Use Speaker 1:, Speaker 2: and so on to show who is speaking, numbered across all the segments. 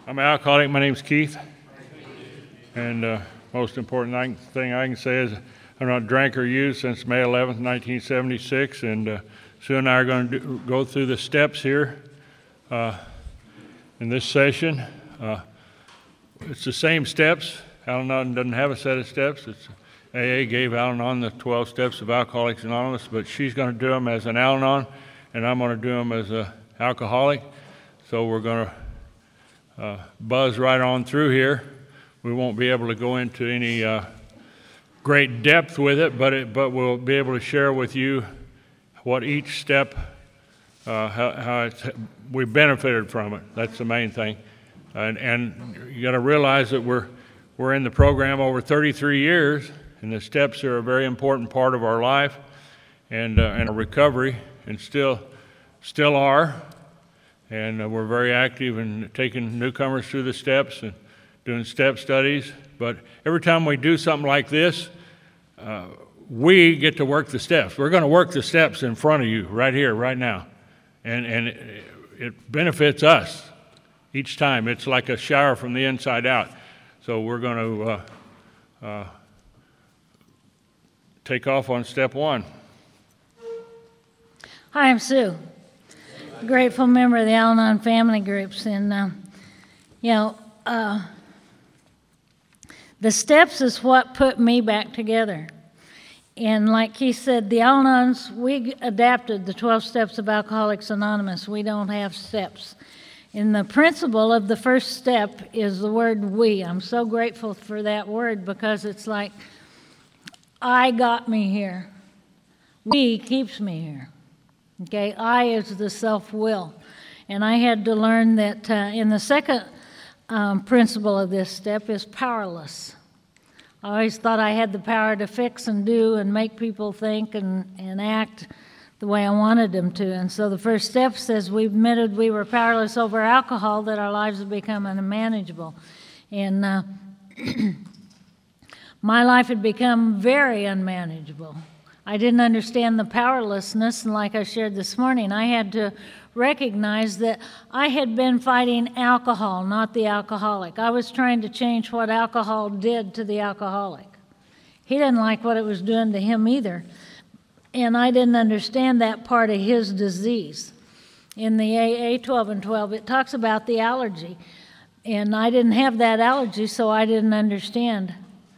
Speaker 1: I'm an alcoholic. My name's Keith. And most important thing I can say is I've not drank or used since May 11th, 1976. And Sue and I are going to go through the steps here in this session. It's the same steps. Al-Anon doesn't have a set of steps. AA gave Al-Anon the 12 steps of Alcoholics Anonymous, but she's going to do them as an Al-Anon, and I'm going to do them as an alcoholic. So we're going to buzz right on through here. We won't be able to go into any great depth with it, but we'll be able to share with you what each step, how we benefited from it. That's the main thing. And you got to realize that we're in the program over 33 years, and the steps are a very important part of our life and our recovery, and still are. And we're very active in taking newcomers through the steps and doing step studies. But every time we do something like this, we get to work the steps. We're going to work the steps in front of you right here, right now. And it benefits us each time. It's like a shower from the inside out. So we're going to take off on step one.
Speaker 2: Hi, I'm Sue. Grateful member of the Al-Anon family groups, and the steps is what put me back together. And like he said, the Al-Anons, we adapted the 12 steps of Alcoholics Anonymous. We don't have steps. And the principle of the first step is the word we. I'm so grateful for that word because it's like, I got me here. We keeps me here. Okay, I is the self-will. And I had to learn that in the second principle of this step is powerless. I always thought I had the power to fix and do and make people think and act the way I wanted them to. And so the first step says we admitted we were powerless over alcohol, that our lives had become unmanageable. And my life had become very unmanageable. I didn't understand the powerlessness, and like I shared this morning, I had to recognize that I had been fighting alcohol, not the alcoholic. I was trying to change what alcohol did to the alcoholic. He didn't like what it was doing to him either, and I didn't understand that part of his disease. In the AA 12 and 12, it talks about the allergy, and I didn't have that allergy, so I didn't understand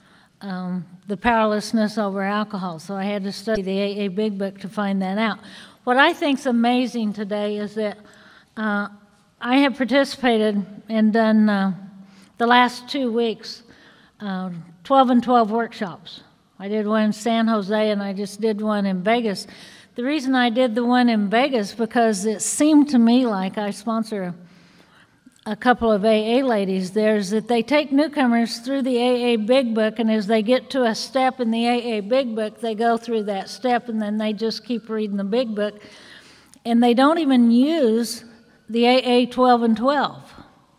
Speaker 2: the powerlessness over alcohol. So I had to study the AA Big Book to find that out. What I think's amazing today is that I have participated and done the last 2 weeks 12 and 12 workshops. I did one in San Jose and I just did one in Vegas. The reason I did the one in Vegas because it seemed to me like I sponsor a couple of AA ladies there, is that they take newcomers through the AA Big Book, and as they get to a step in the AA Big Book, they go through that step, and then they just keep reading the Big Book, and they don't even use the AA 12 and 12.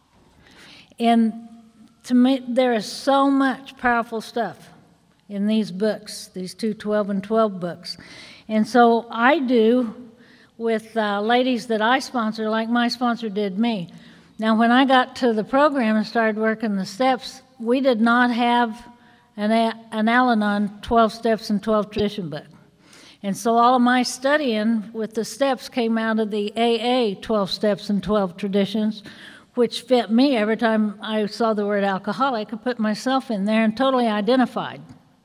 Speaker 2: And to me, there is so much powerful stuff in these books, these two 12 and 12 books. And so I do with ladies that I sponsor, like my sponsor did me. Now, when I got to the program and started working the steps, we did not have an Al-Anon 12 steps and 12 tradition book. And so all of my studying with the steps came out of the AA 12 steps and 12 traditions, which fit me. Every time I saw the word alcoholic, I put myself in there and totally identified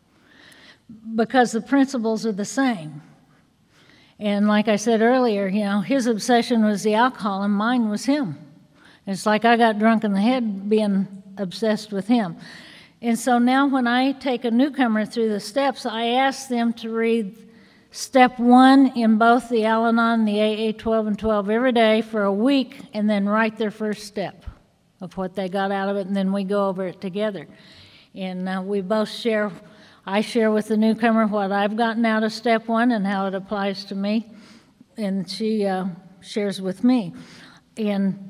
Speaker 2: because the principles are the same. And like I said earlier, his obsession was the alcohol and mine was him. It's like I got drunk in the head being obsessed with him. And so now when I take a newcomer through the steps, I ask them to read step 1 in both the Al-Anon and the AA 12 and 12 every day for a week, and then write their first step of what they got out of it, and then we go over it together. And we both share, I share with the newcomer what I've gotten out of step 1 and how it applies to me, and she shares with me. And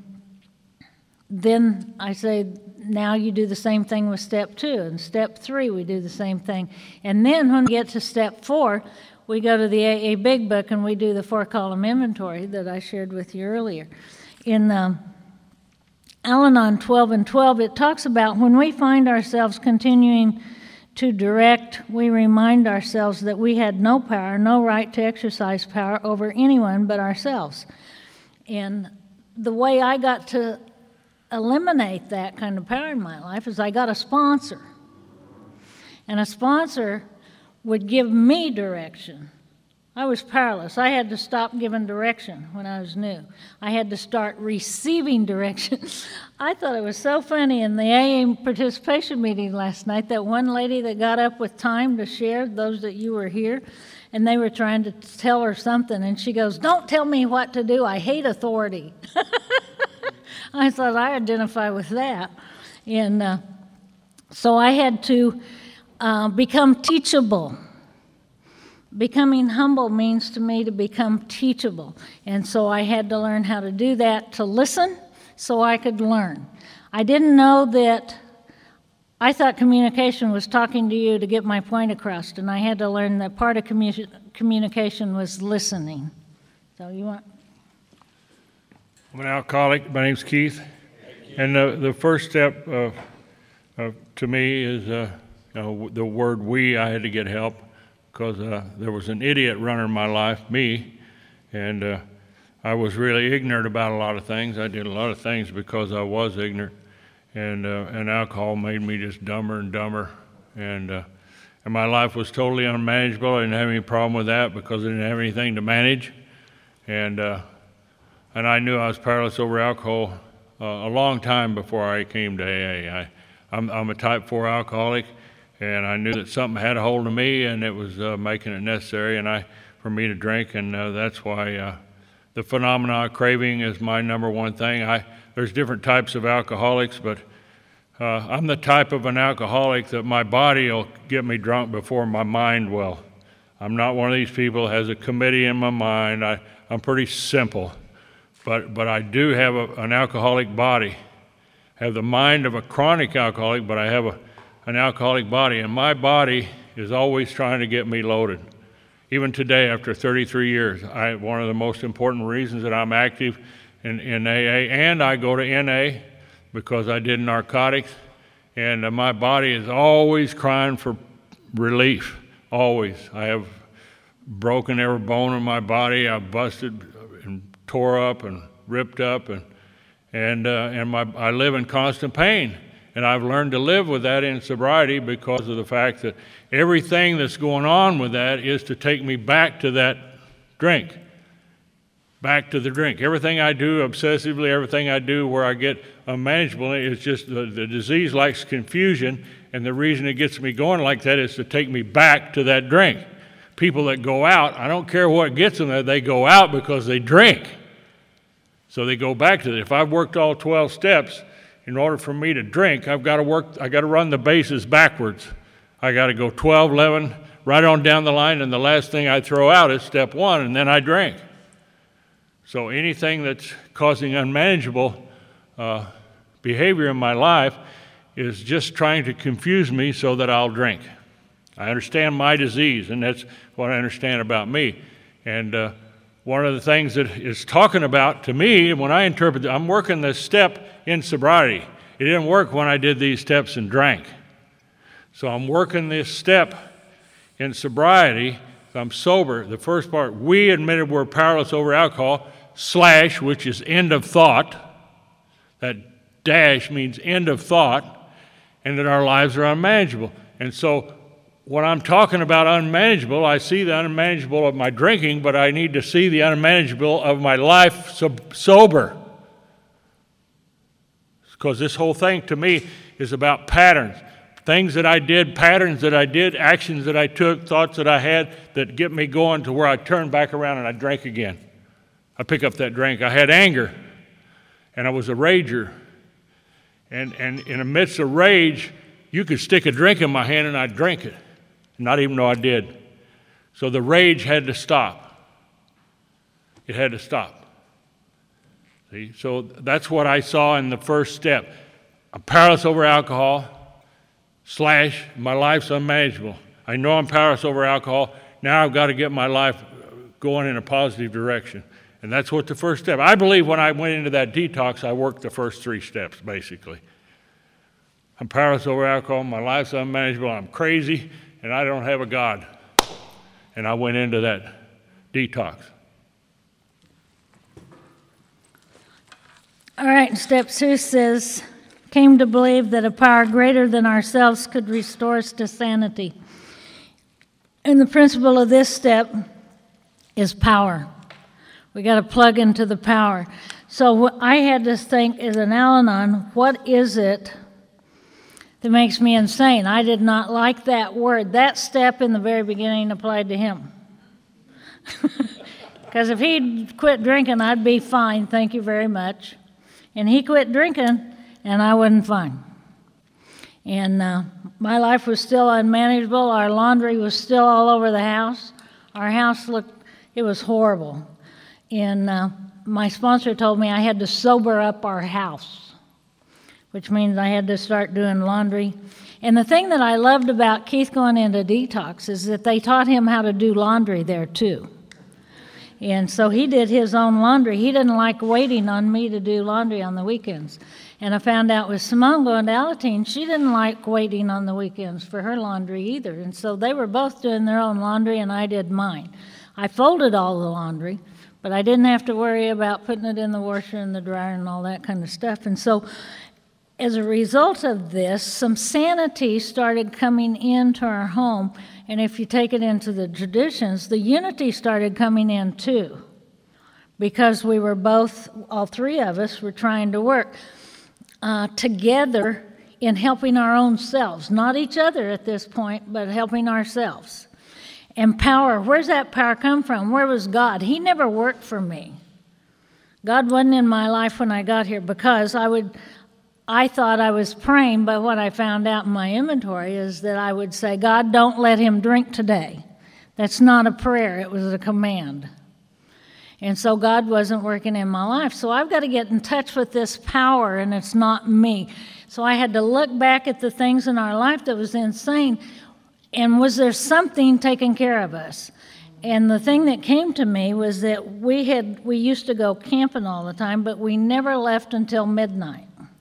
Speaker 2: then I say, now you do the same thing with step 2, and step 3 we do the same thing. And then when we get to step 4, we go to the AA Big Book and we do the 4-column inventory that I shared with you earlier. In Al-Anon 12 and 12, it talks about when we find ourselves continuing to direct, we remind ourselves that we had no power, no right to exercise power over anyone but ourselves. And the way I got to eliminate that kind of power in my life is I got a sponsor. And a sponsor would give me direction. I was powerless. I had to stop giving direction when I was new. I had to start receiving direction. I thought it was so funny in the AA participation meeting last night, that one lady that got up with time to share, those that you were here, and they were trying to tell her something, and she goes, "Don't tell me what to do. I hate authority." I thought I identify with that. And so I had to become teachable. Becoming humble means to me to become teachable. And so I had to learn how to do that, to listen so I could learn. I didn't know that. I thought communication was talking to you to get my point across, and I had to learn that part of communication was listening. So you want?
Speaker 1: I'm an alcoholic. My name's Keith. And the first step to me is the word "we." I had to get help, because there was an idiot running my life, me, and I was really ignorant about a lot of things. I did a lot of things because I was ignorant, and alcohol made me just dumber and dumber, and my life was totally unmanageable. I didn't have any problem with that because I didn't have anything to manage, and I knew I was powerless over alcohol a long time before I came to AA. I'm a type 4 alcoholic. And I knew that something had a hold of me, and it was making it necessary for me to drink, and that's why the phenomena of craving is my number one thing. There's different types of alcoholics, but I'm the type of an alcoholic that my body will get me drunk before my mind will. I'm not one of these people that has a committee in my mind. I'm pretty simple, but I do have an alcoholic body. I have the mind of a chronic alcoholic, but I have an alcoholic body, and my body is always trying to get me loaded. Even today, after 33 years, one of the most important reasons that I'm active in AA, and I go to NA because I did narcotics, and my body is always crying for relief, always. I have broken every bone in my body. I've busted and tore up and ripped up, and I live in constant pain. And I've learned to live with that in sobriety because of the fact that everything that's going on with that is to take me back to that drink, back to the drink. Everything I do obsessively, everything I do where I get unmanageable, it's just the disease likes confusion, and the reason it gets me going like that is to take me back to that drink. People that go out, I don't care what gets them there, they go out because they drink. So they go back to it. If I've worked all 12 steps, in order for me to drink, I got to run the bases backwards. I got to go 12, 11, right on down the line, and the last thing I throw out is step 1, and then I drink. So anything that's causing unmanageable behavior in my life is just trying to confuse me so that I'll drink. I understand my disease, and that's what I understand about me. And one of the things that it's talking about to me, when I interpret it, I'm working this step in sobriety. It didn't work when I did these steps and drank. So I'm working this step in sobriety. I'm sober. The first part, we admitted we're powerless over alcohol, / which is end of thought. That dash means end of thought, and that our lives are unmanageable. And so when I'm talking about unmanageable, I see the unmanageable of my drinking, but I need to see the unmanageable of my life sober. Because this whole thing to me is about patterns. Things that I did, patterns that I did, actions that I took, thoughts that I had that get me going to where I turn back around and I drink again. I pick up that drink. I had anger, and I was a rager. And in the midst of rage, you could stick a drink in my hand and I'd drink it, not even know I did. So the rage had to stop. It had to stop. See? So that's what I saw in the first step. I'm powerless over alcohol, / my life's unmanageable. I know I'm powerless over alcohol. Now I've got to get my life going in a positive direction. And that's what the first step. I believe when I went into that detox, I worked the first 3 steps, basically. I'm powerless over alcohol, my life's unmanageable, I'm crazy, and I don't have a God. And I went into that detox.
Speaker 2: All right, step 2 says, came to believe that a power greater than ourselves could restore us to sanity. And the principle of this step is power. We got to plug into the power. So I had to think as an Al-Anon, what is it that makes me insane? I did not like that word. That step in the very beginning applied to him. Because if he'd quit drinking, I'd be fine, thank you very much. And he quit drinking, and I wasn't fine. And my life was still unmanageable. Our laundry was still all over the house. Our house it was horrible. And my sponsor told me I had to sober up our house, which means I had to start doing laundry. And the thing that I loved about Keith going into detox is that they taught him how to do laundry there too. And so he did his own laundry. He didn't like waiting on me to do laundry on the weekends. And I found out with Simone going to Alateen, she didn't like waiting on the weekends for her laundry either. And so they were both doing their own laundry, and I did mine. I folded all the laundry, but I didn't have to worry about putting it in the washer and the dryer and all that kind of stuff. And so as a result of this, some sanity started coming into our home. And if you take it into the traditions, the unity started coming in too, because we were both, all 3 of us, were trying to work together in helping our own selves, not each other at this point, but helping ourselves. And power, where's that power come from? Where was God? He never worked for me. God wasn't in my life when I got here, because I thought I was praying, but what I found out in my inventory is that I would say, God, don't let him drink today. That's not a prayer, it was a command. And so God wasn't working in my life. So I've got to get in touch with this power, and it's not me. So I had to look back at the things in our life that was insane, and was there something taking care of us? And the thing that came to me was that we used to go camping all the time, but we never left until midnight,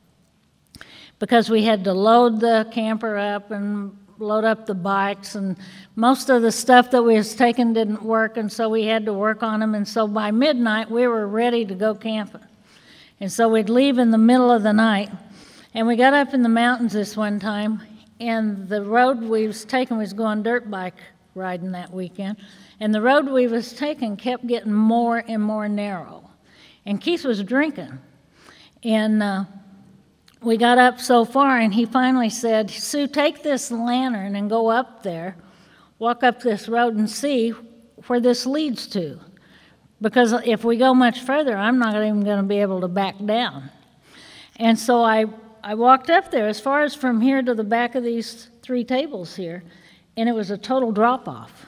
Speaker 2: because we had to load the camper up and load up the bikes, and most of the stuff that we was taking didn't work, and so we had to work on them. And so by midnight, we were ready to go camping. And so we'd leave in the middle of the night, and we got up in the mountains this one time, and the road we was taking was going dirt bike riding that weekend, and the road we was taking kept getting more and more narrow. And Keith was drinking, and we got up so far, and he finally said, Sue, take this lantern and go up there, walk up this road and see where this leads to. Because if we go much further, I'm not even going to be able to back down. And so I walked up there as far as from here to the back of these 3 tables here, and it was a total drop-off.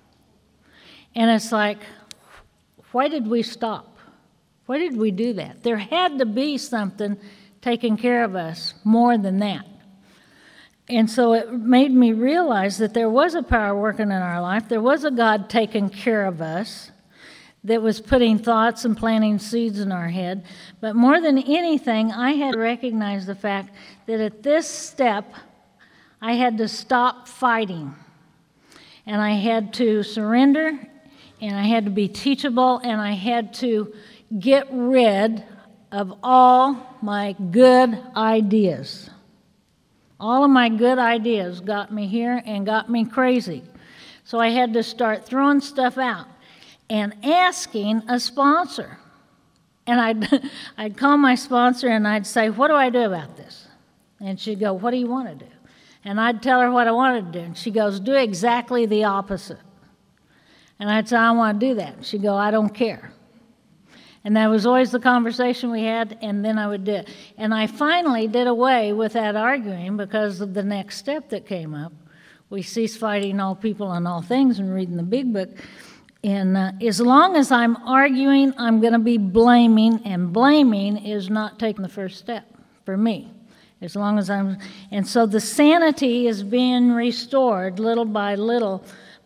Speaker 2: And it's like, why did we stop? Why did we do that? There had to be something taking care of us more than that. And so it made me realize that there was a power working in our life. There was a God taking care of us that was putting thoughts and planting seeds in our head. But more than anything, I had to recognize the fact that at this step, I had to stop fighting. And I had to surrender, and I had to be teachable, and I had to get rid of all my good ideas. All of my good ideas got me here and got me crazy. So I had to start throwing stuff out and asking a sponsor. And I'd call my sponsor and I'd say, what do I do about this? And she'd go, what do you want to do? And I'd tell her what I wanted to do. And she goes, do exactly the opposite. And I'd say, I want to do that. And she'd go, I don't care. And that was always the conversation we had, and then I would do it. And I finally did away with that arguing because of the next step that came up. We cease fighting all people and all things and reading the big book. And as long as I'm arguing, I'm going to be blaming, and blaming is not taking the first step for me. As long as and so the sanity is being restored little by little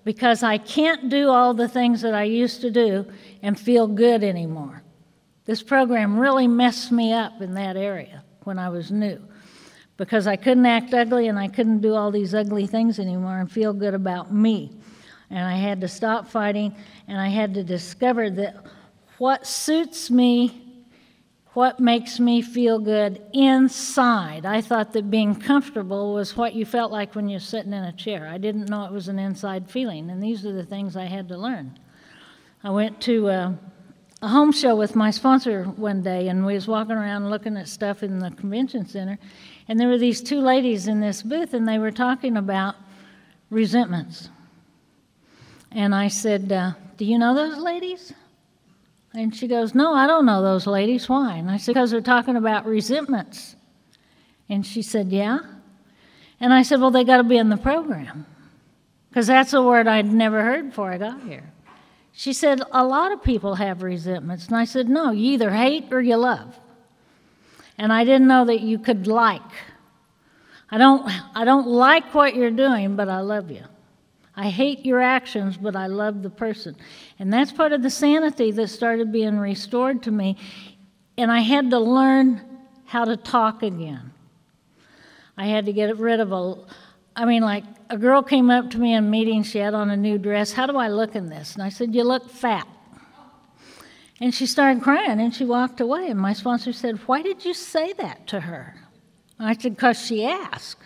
Speaker 2: because I can't do all the things that I used to do and feel good anymore. This program really messed me up in that area when I was new, because I couldn't act ugly and I couldn't do all these ugly things anymore and feel good about me. And I had to stop fighting, and I had to discover that what suits me, what makes me feel good inside. I thought that being comfortable was what you felt like when you're sitting in a chair. I didn't know it was an inside feeling, and these are the things I had to learn. I went to a home show with my sponsor one day, and we was walking around looking at stuff in the convention center, and there were these two ladies in this booth, and they were talking about resentments. And I said, do you know those ladies? And she goes, no, I don't know those ladies. Why? And I said, because they're talking about resentments. And she said, yeah. And I said, well, they got to be in the program, because that's a word I'd never heard before I got here. She said, a lot of people have resentments. And I said, no, you either hate or you love. And I didn't know that you could like. I don't like what you're doing, but I love you. I hate your actions, but I love the person. And that's part of the sanity that started being restored to me. And I had to learn how to talk again. I had to get rid of like a girl came up to me in a meeting, she had on a new dress. How do I look in this? And I said, you look fat. And she started crying, and she walked away. And my sponsor said, why did you say that to her? And I said, because she asked.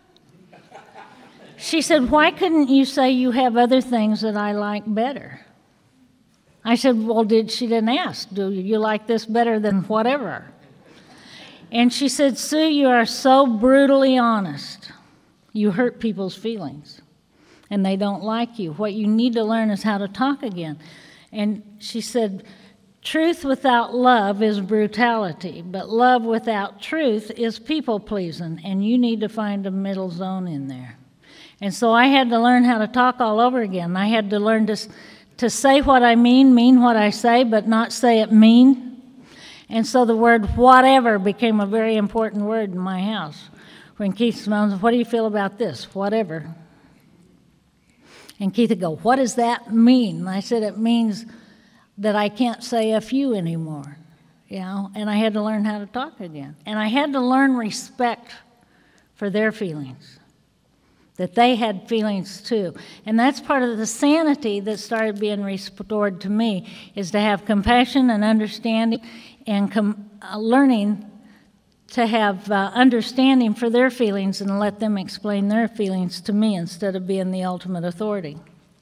Speaker 2: She said, why couldn't you say you have other things that I like better? I said, well, she didn't ask. Do you like this better than whatever? And she said, Sue, you are so brutally honest. You hurt people's feelings, and they don't like you. What you need to learn is how to talk again. And she said, truth without love is brutality, but love without truth is people-pleasing, and you need to find a middle zone in there. And so I had to learn how to talk all over again. I had to learn to say what I mean what I say, but not say it mean. And so the word whatever became a very important word in my house. When Keith said, what do you feel about this? Whatever. And Keith would go, what does that mean? And I said, it means that I can't say F you anymore. And I had to learn how to talk again. And I had to learn respect for their feelings, that they had feelings too. And that's part of the sanity that started being restored to me, is to have compassion and understanding and learning to have understanding for their feelings and let them explain their feelings to me instead of being the ultimate authority.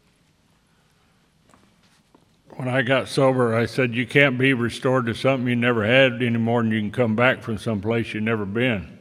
Speaker 1: When I got sober, I said, you can't be restored to something you never had any more than you can come back from someplace you've never been.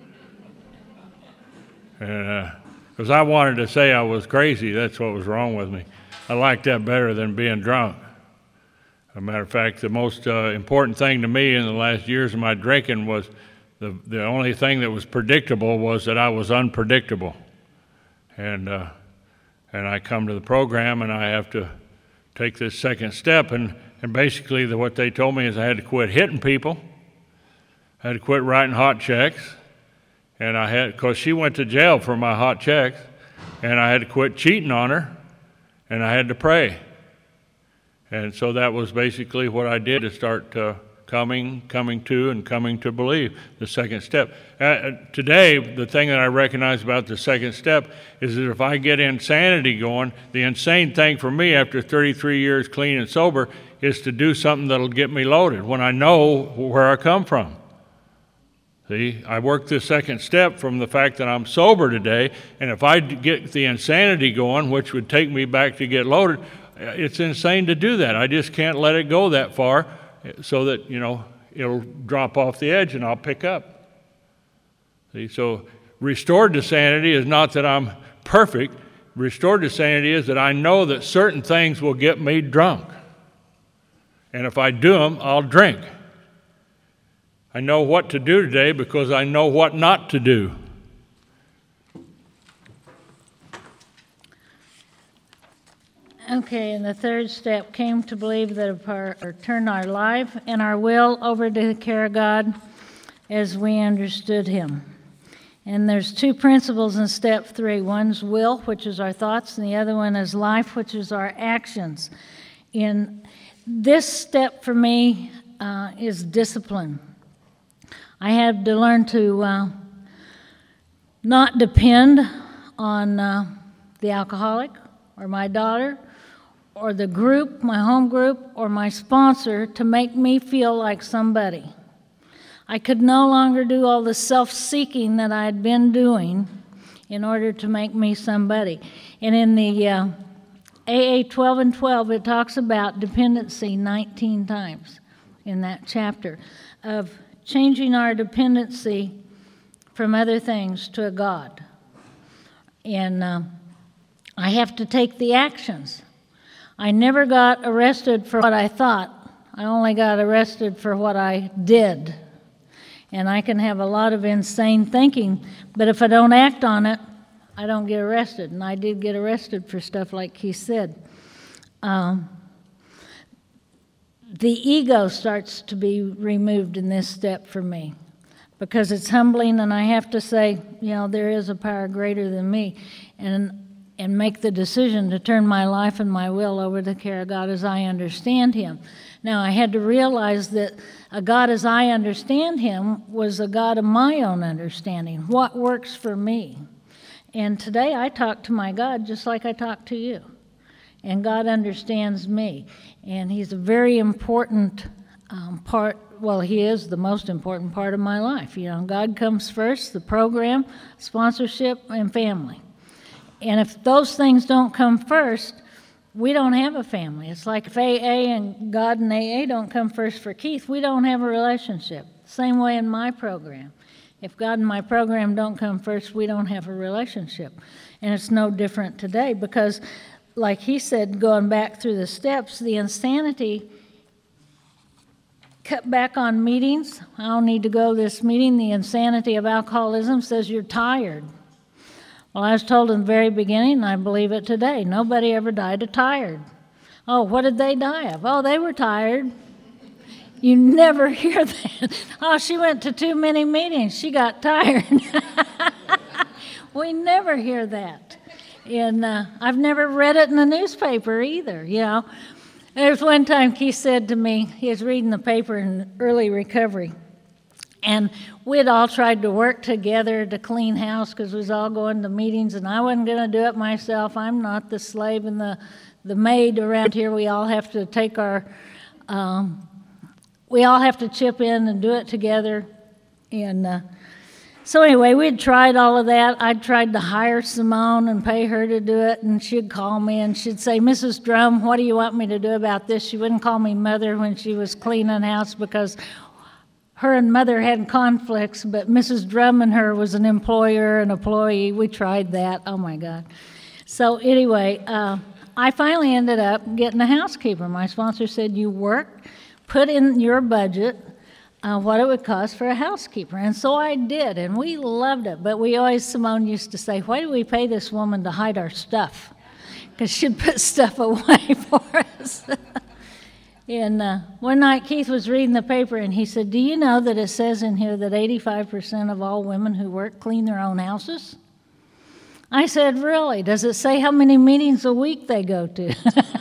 Speaker 1: Because I wanted to say I was crazy. That's what was wrong with me. I liked that better than being drunk. As a matter of fact, the most important thing to me in the last years of my drinking was the only thing that was predictable was that I was unpredictable. And I come to the program, and I have to take this second step. And basically what they told me is I had to quit hitting people. I had to quit writing hot checks. And I had, because she went to jail for my hot checks, and I had to quit cheating on her, and I had to pray. And so that was basically what I did to start coming to believe, the second step. Today, the thing that I recognize about the second step is that if I get insanity going, the insane thing for me after 33 years clean and sober is to do something that'll get me loaded when I know where I come from. See, I work this second step from the fact that I'm sober today, and if I get the insanity going, which would take me back to get loaded, it's insane to do that. I just can't let it go that far so that, it'll drop off the edge and I'll pick up. See, so restored to sanity is not that I'm perfect. Restored to sanity is that I know that certain things will get me drunk. And if I do them, I'll drink. I know what to do today because I know what not to do.
Speaker 2: Okay, and the third step came to believe that turn our life and our will over to the care of God as we understood Him. And there's two principles in step 3. One's will, which is our thoughts, and the other one is life, which is our actions. In this step for me is discipline. I had to learn to not depend on the alcoholic or my daughter or the group, my home group, or my sponsor to make me feel like somebody. I could no longer do all the self-seeking that I had been doing in order to make me somebody. And in the AA 12 and 12, it talks about dependency 19 times in that chapter of changing our dependency from other things to a God. And I have to take the actions. I never got arrested for what I thought. I only got arrested for what I did. And I can have a lot of insane thinking, but if I don't act on it, I don't get arrested. And I did get arrested for stuff like he said. The ego starts to be removed in this step for me because it's humbling, and I have to say, there is a power greater than me, and make the decision to turn my life and my will over to the care of God as I understand Him. Now, I had to realize that a God as I understand Him was a God of my own understanding, what works for me. And today I talk to my God just like I talk to you. And God understands me. And He's a very important part. Well, He is the most important part of my life. God comes first, the program, sponsorship, and family. And if those things don't come first, we don't have a family. It's like if AA and God and AA don't come first for Keith, we don't have a relationship. Same way in my program. If God and my program don't come first, we don't have a relationship. And it's no different today because, like he said, going back through the steps, the insanity, cut back on meetings. I don't need to go to this meeting. The insanity of alcoholism says you're tired. Well, I was told in the very beginning, and I believe it today, nobody ever died of tired. Oh, what did they die of? Oh, they were tired. You never hear that. Oh, she went to too many meetings. She got tired. We never hear that. And I've never read it in the newspaper either, There's one time Keith said to me, he was reading the paper in early recovery, and we'd all tried to work together to clean house because we was all going to meetings, and I wasn't going to do it myself. I'm not the slave and the maid around here. We all have to take we all have to chip in and do it together. And so anyway, we'd tried all of that. I'd tried to hire Simone and pay her to do it, and she'd call me and she'd say, Mrs. Drum, what do you want me to do about this? She wouldn't call me Mother when she was cleaning house because her and Mother had conflicts, but Mrs. Drum and her was an employer and employee. We tried that. Oh, my God. So anyway, I finally ended up getting a housekeeper. My sponsor said, you work, put in your budget what it would cost for a housekeeper. And so I did, and we loved it. But Simone used to say, why do we pay this woman to hide our stuff? Because she'd put stuff away for us. And one night Keith was reading the paper and he said, do you know that it says in here that 85% of all women who work clean their own houses? I said, really? Does it say how many meetings a week they go to?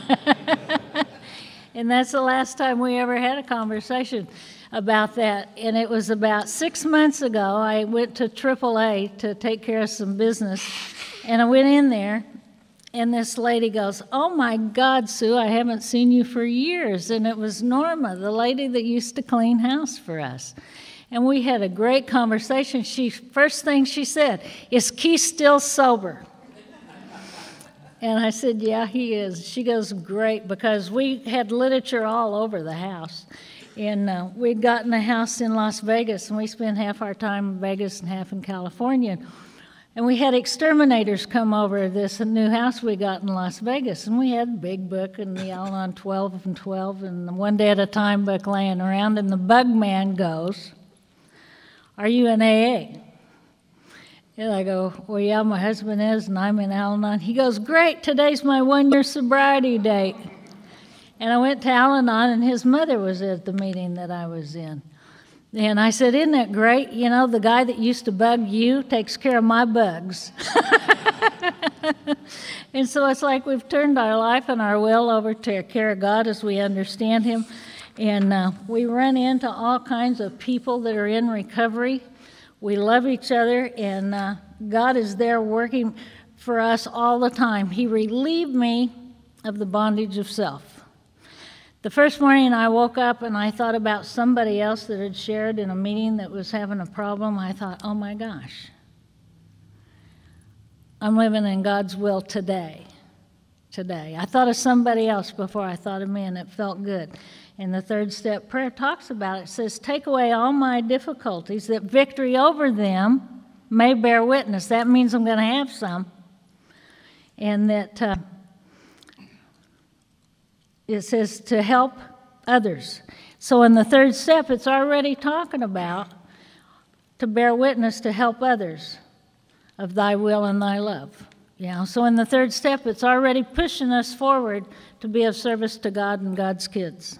Speaker 2: And that's the last time we ever had a conversation about that. And it was about 6 months ago, I went to AAA to take care of some business. And I went in there, and this lady goes, oh, my God, Sue, I haven't seen you for years. And it was Norma, the lady that used to clean house for us. And we had a great conversation. First thing she said, is Keith still sober? And I said, yeah, he is. She goes, great, because we had literature all over the house. And we'd gotten a house in Las Vegas, and we spent half our time in Vegas and half in California. And we had exterminators come over this new house we got in Las Vegas. And we had a big book and the Al-Anon 12 and 12 and the One Day at a Time book laying around. And the bug man goes, are you in AA? And I go, well, yeah, my husband is, and I'm in Al-Anon. He goes, great, today's my 1-year sobriety date. And I went to Al-Anon, and his mother was at the meeting that I was in. And I said, isn't it great? You know, the guy that used to bug you takes care of my bugs. And so it's like we've turned our life and our will over to the care of God as we understand Him. And we run into all kinds of people that are in recovery. We love each other, and God is there working for us all the time. He relieved me of the bondage of self. The first morning I woke up and I thought about somebody else that had shared in a meeting that was having a problem. I thought, oh my gosh, I'm living in God's will today. I thought of somebody else before I thought of me, and it felt good. And the third step prayer talks about it. It says, take away all my difficulties, that victory over them may bear witness. That means I'm going to have some. And that it says to help others. So in the third step, it's already talking about to bear witness, to help others of thy will and thy love. So in the third step, it's already pushing us forward to be of service to God and God's kids.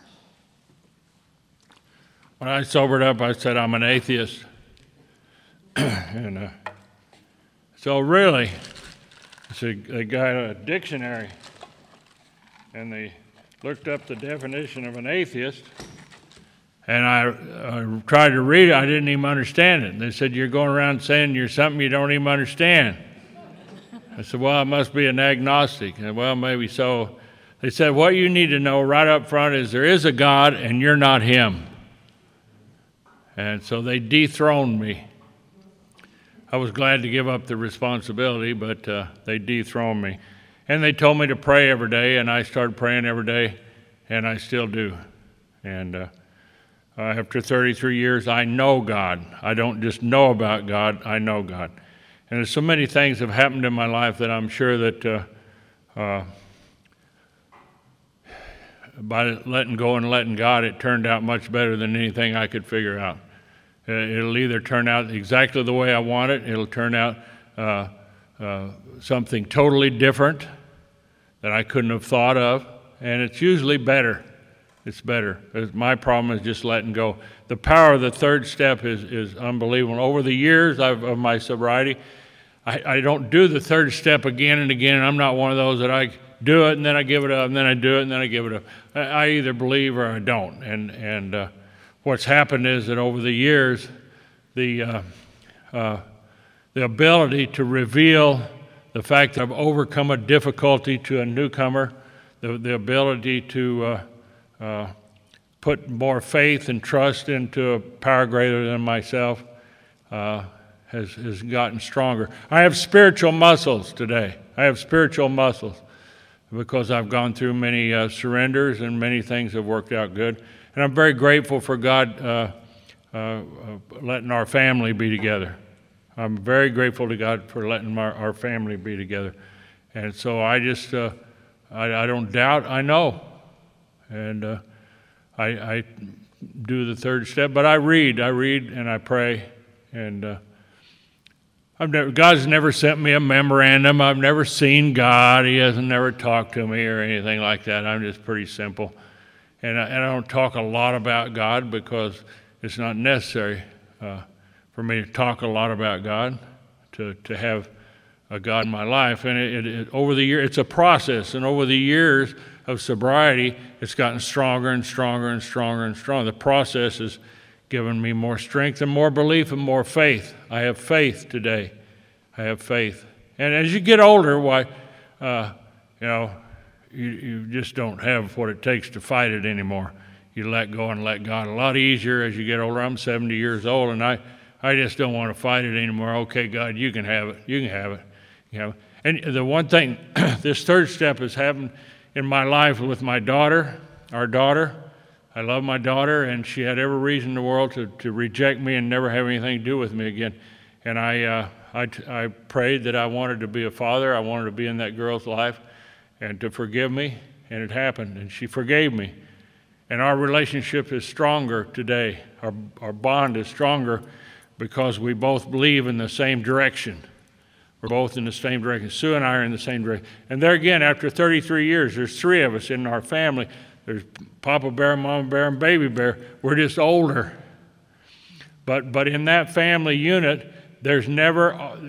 Speaker 1: When I sobered up, I said I'm an atheist. And so really, they got a dictionary, and they looked up the definition of an atheist, and I tried to read it. I didn't even understand it. They said, you're going around saying you're something you don't even understand. I said, well, I must be an agnostic. And, well, maybe so. They said, what you need to know right up front is there is a God, and you're not Him. And so they dethroned me. I was glad to give up the responsibility, but they dethroned me. And they told me to pray every day, and I started praying every day, and I still do. And after 33 years, I know God. I don't just know about God, I know God. And there's so many things have happened in my life that I'm sure that by letting go and letting God, it turned out much better than anything I could figure out. It'll either turn out exactly the way I want it, it'll turn out something totally different that I couldn't have thought of, and it's usually better. It's better. My problem is just letting go. The power of the third step is unbelievable. Over the years of my sobriety, I don't do the third step again and again, and I'm not one of those that I do it and then I give it up, and then I do it and then I give it up. I either believe or I don't. And what's happened is that over the years, the ability to reveal the fact that I've overcome a difficulty to a newcomer, the ability to put more faith and trust into a power greater than myself has gotten stronger. I have spiritual muscles today. I have spiritual muscles because I've gone through many surrenders, and many things have worked out good. And I'm very grateful for God letting our family be together. I'm very grateful to God for letting our family be together. And so I just, I don't doubt, I know. And I do the third step, but I read and I pray. And God's never sent me a memorandum. I've never seen God. He hasn't never talked to me or anything like that. I'm just pretty simple. And I don't talk a lot about God because it's not necessary for me to talk a lot about God, to have a God in my life. And over the years, it's a process. And over the years of sobriety, it's gotten stronger and stronger and stronger and stronger. The process has given me more strength and more belief and more faith. I have faith today. I have faith. And as you get older, you just don't have what it takes to fight it anymore. You let go and let God. A lot easier as you get older. I'm 70 years old, and I just don't want to fight it anymore. Okay, God, you can have it. You can have it. You know. And the one thing, this third step has happened in my life with my daughter, our daughter. I love my daughter, and she had every reason in the world to reject me and never have anything to do with me again. And I prayed that I wanted to be a father. I wanted to be in that girl's life and to forgive me, and it happened, and she forgave me. And our relationship is stronger today. Our bond is stronger because we both believe in the same direction. We're both in the same direction. Sue and I are in the same direction. And there again, after 33 years, there's 3 of us in our family. There's Papa Bear, Mama Bear, and Baby Bear. We're just older. But in that family unit, there's never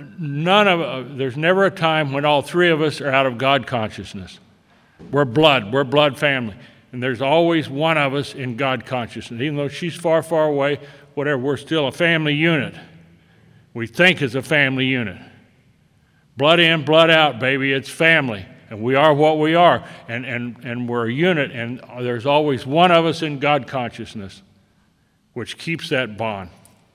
Speaker 1: a time when all three of us are out of God consciousness. We're blood family. And there's always one of us in God consciousness. Even though she's far, far away, whatever, we're still a family unit. We think as a family unit. Blood in, blood out, baby, it's family. And we are what we are. And we're a unit, and there's always one of us in God consciousness, which keeps that bond.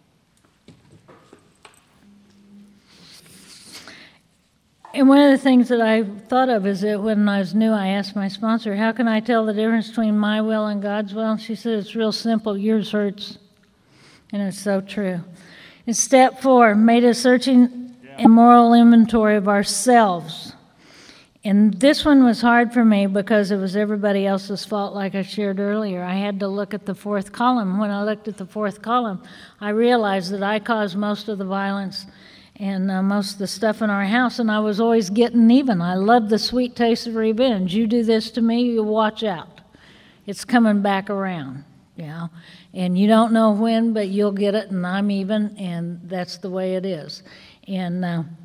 Speaker 2: And one of the things that I thought of is that when I was new, I asked my sponsor, how can I tell the difference between my will and God's will? And she said, it's real simple. Yours hurts. And it's so true. In step 4, made a searching and moral inventory of ourselves. And this one was hard for me because it was everybody else's fault, like I shared earlier. I had to look at the 4th column. When I looked at the 4th column, I realized that I caused most of the violence and most of the stuff in our house, and I was always getting even. I loved the sweet taste of revenge. You do this to me, you watch out. It's coming back around, you know. And you don't know when, but you'll get it, and I'm even, and that's the way it is. And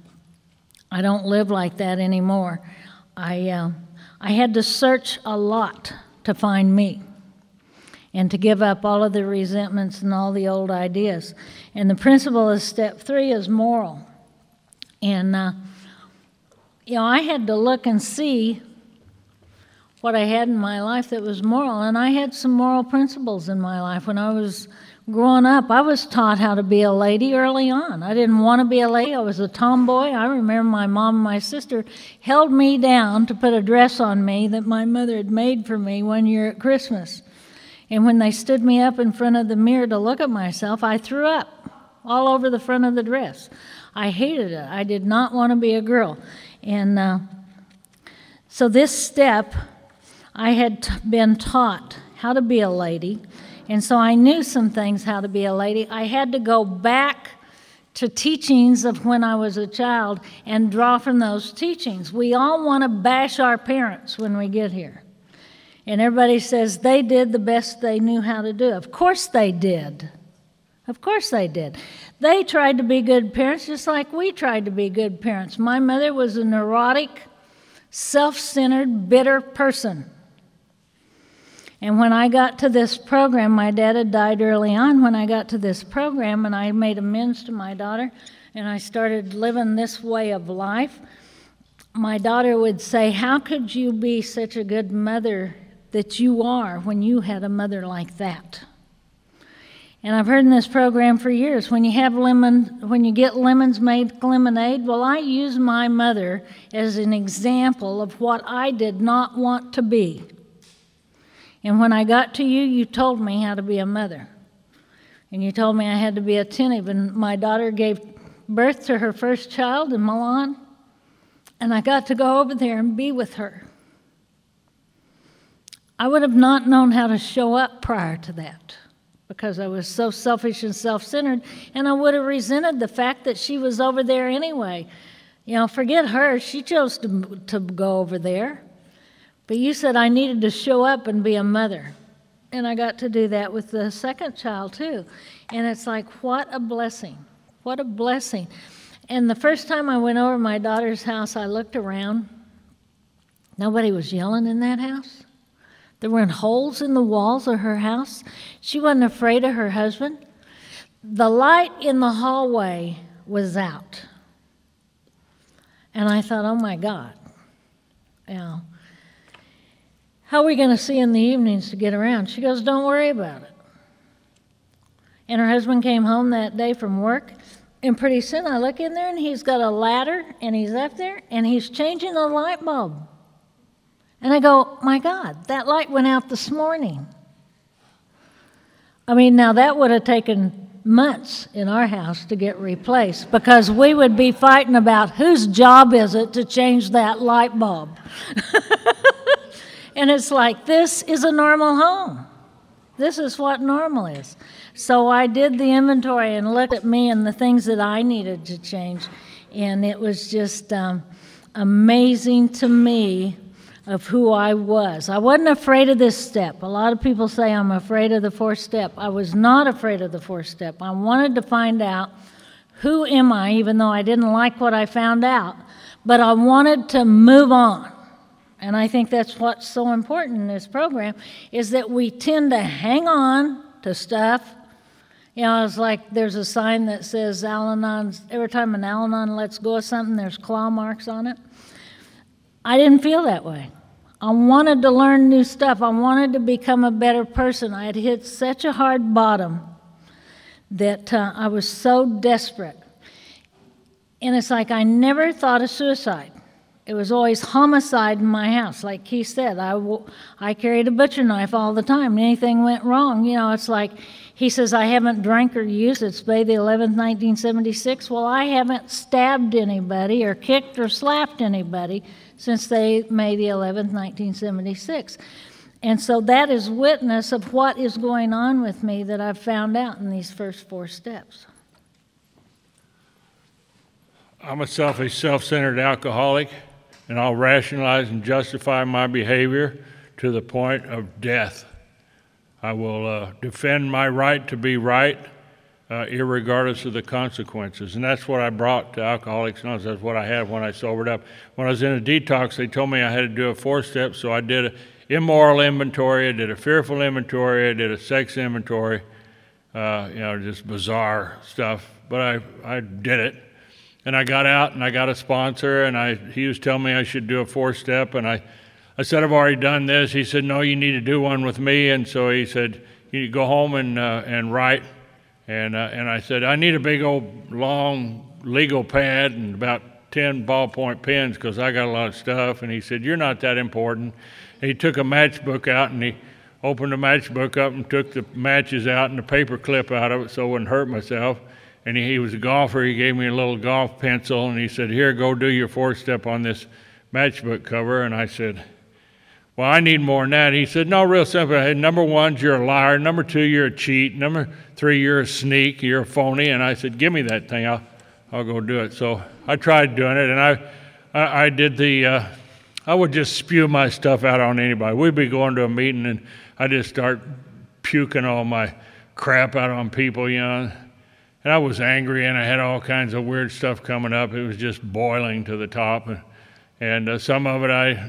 Speaker 2: I don't live like that anymore. I had to search a lot to find me and to give up all of the resentments and all the old ideas. And the principle of step 3 is moral. And, you know, I had to look and see what I had in my life that was moral. And I had some moral principles in my life. When I was growing up, I was taught how to be a lady early on. I didn't want to be a lady. I was a tomboy. I remember my mom and my sister held me down to put a dress on me that my mother had made for me one year at Christmas. And when they stood me up in front of the mirror to look at myself, I threw up all over the front of the dress. I hated it. I did not want to be a girl. And so this step, I had been taught how to be a lady. And so I knew some things how to be a lady. I had to go back to teachings of when I was a child and draw from those teachings. We all want to bash our parents when we get here. And everybody says they did the best they knew how to do. Of course they did. Of course they did. They tried to be good parents just like we tried to be good parents. My mother was a neurotic, self-centered, bitter person. And when I got to this program, my dad had died early on. When I got to this program and I made amends to my daughter and I started living this way of life, my daughter would say, how could you be such a good mother that you are when you had a mother like that? And I've heard in this program for years, when you get lemons made lemonade, well, I use my mother as an example of what I did not want to be. And when I got to you, you told me how to be a mother. And you told me I had to be attentive. And my daughter gave birth to her first child in Milan, and I got to go over there and be with her. I would have not known how to show up prior to that because I was so selfish and self-centered, and I would have resented the fact that she was over there anyway. You know, forget her. She chose to go over there. But you said I needed to show up and be a mother. And I got to do that with the second child, too. And it's like, what a blessing. What a blessing. And the first time I went over to my daughter's house, I looked around. Nobody was yelling in that house. There weren't holes in the walls of her house. She wasn't afraid of her husband. The light in the hallway was out. And I thought, oh, my God. You know, how are we going to see in the evenings to get around? She goes, don't worry about it. And her husband came home that day from work, and pretty soon I look in there, and he's got a ladder, and he's up there, and he's changing a light bulb. And I go, my God, that light went out this morning. I mean, now that would have taken months in our house to get replaced because we would be fighting about whose job is it to change that light bulb. And it's like, this is a normal home. This is what normal is. So I did the inventory and looked at me and the things that I needed to change. And it was just amazing to me of who I was. I wasn't afraid of this step. A lot of people say I'm afraid of the fourth step. I was not afraid of the fourth step. I wanted to find out who am I, even though I didn't like what I found out. But I wanted to move on. And I think that's what's so important in this program, is that we tend to hang on to stuff. You know, it's like there's a sign that says Al-Anon, every time an Al-Anon lets go of something, there's claw marks on it. I didn't feel that way. I wanted to learn new stuff. I wanted to become a better person. I had hit such a hard bottom that I was so desperate. And it's like I never thought of suicide. It was always homicide in my house. Like he said, I carried a butcher knife all the time. Anything went wrong, you know, it's like, he says, I haven't drank or used. It's May the 11th, 1976. Well, I haven't stabbed anybody or kicked or slapped anybody since May the 11th, 1976. And so that is witness of what is going on with me that I've found out in these first 4 steps.
Speaker 1: I'm a selfish, self-centered alcoholic, and I'll rationalize and justify my behavior to the point of death. I will defend my right to be right, irregardless of the consequences. And that's what I brought to Alcoholics Anonymous. That's what I had when I sobered up. When I was in a detox, they told me I had to do a 4-step, so I did an immoral inventory, I did a fearful inventory, I did a sex inventory, you know, just bizarre stuff. But I did it. And I got out, and I got a sponsor, and he was telling me I should do a 4-step, and I said, I've already done this. He said, no, you need to do one with me. And so he said, you go home and write. And I said, I need a big old long legal pad and about 10 ballpoint pens because I got a lot of stuff. And he said, you're not that important. And he took a matchbook out, and he opened the matchbook up and took the matches out and the paper clip out of it so I wouldn't hurt myself. And he was a golfer. He gave me a little golf pencil, and he said, here, go do your 4-step on this matchbook cover. And I said, well, I need more than that. He said, no, real simple. Hey, number 1, you're a liar. Number 2, you're a cheat. Number 3, you're a sneak. You're a phony. And I said, give me that thing. I'll go do it. So I tried doing it, and I did I would just spew my stuff out on anybody. We'd be going to a meeting, and I'd just start puking all my crap out on people, you know. And I was angry, and I had all kinds of weird stuff coming up. It was just boiling to the top. And some of it,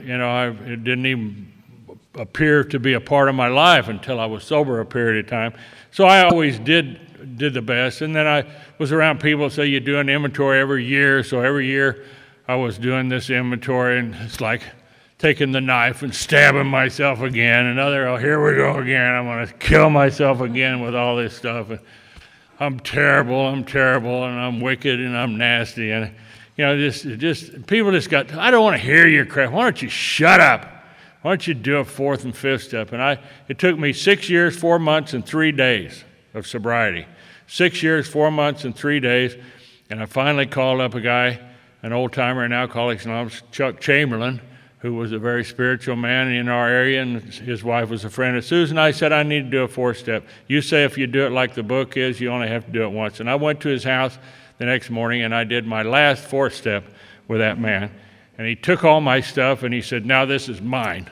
Speaker 1: it didn't even appear to be a part of my life until I was sober a period of time. So I always did the best. And then I was around people say you do an inventory every year. So every year I was doing this inventory, and it's like taking the knife and stabbing myself again. Oh, here we go again. I'm going to kill myself again with all this stuff. And I'm terrible, and I'm wicked, and I'm nasty. And you know, just people just got, I don't want to hear your crap. Why don't you shut up? Why don't you do a 4th and 5th step? And it took me 6 years, 4 months, and 3 days of sobriety. 6 years, 4 months, and 3 days. And I finally called up a guy, an old-timer in Alcoholics Anonymous, Chuck Chamberlain, who was a very spiritual man in our area, and his wife was a friend of Susan. I said, I need to do a 4-step. You say if you do it like the book is, you only have to do it once. And I went to his house the next morning, and I did my last 4th step with that man. And he took all my stuff, and he said, now this is mine.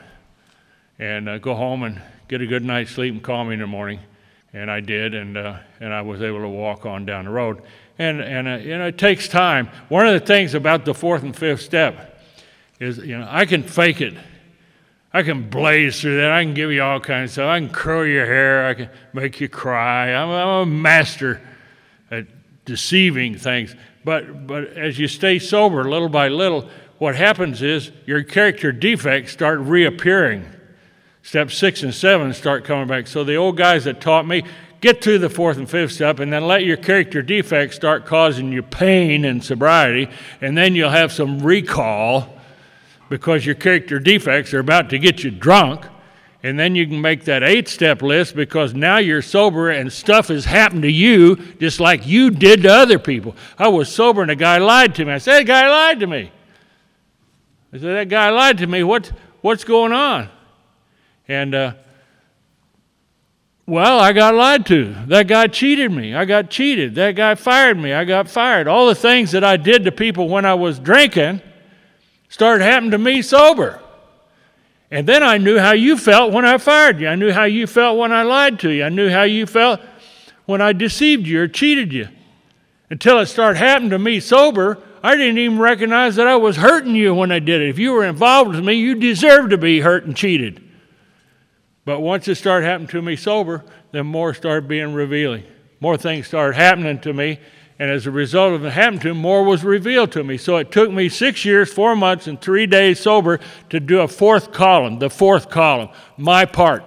Speaker 1: And go home and get a good night's sleep and call me in the morning. And I did, and I was able to walk on down the road. And you know, it takes time. One of the things about the 4th and 5th step is, you know, I can fake it. I can blaze through that. I can give you all kinds of stuff. I can curl your hair. I can make you cry. I'm a master at deceiving things. But as you stay sober little by little, what happens is your character defects start reappearing. Step 6 and 7 start coming back. So the old guys that taught me, get through the 4th and 5th step and then let your character defects start causing you pain in sobriety, and then you'll have some recall because your character defects are about to get you drunk. And then you can make that 8-step list because now you're sober and stuff has happened to you just like you did to other people. I was sober and a guy lied to me. I said, that guy lied to me. I said, that guy lied to me. What's going on? And, well, I got lied to. That guy cheated me. I got cheated. That guy fired me. I got fired. All the things that I did to people when I was drinking started happening to me sober. And then I knew how you felt when I fired you. I knew how you felt when I lied to you. I knew how you felt when I deceived you or cheated you. Until it started happening to me sober, I didn't even recognize that I was hurting you when I did it. If you were involved with me, you deserved to be hurt and cheated. But once it started happening to me sober, then more started being revealing. More things started happening to me, and as a result of it happening to me, more was revealed to me. So it took me 6 years, 4 months, and 3 days sober to do a fourth column, the fourth column, my part.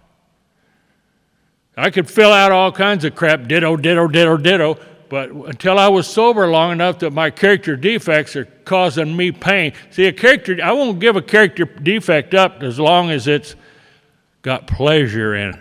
Speaker 1: I could fill out all kinds of crap, ditto, ditto, ditto, ditto, but until I was sober long enough that my character defects are causing me pain. See, I won't give a character defect up as long as it's got pleasure in it.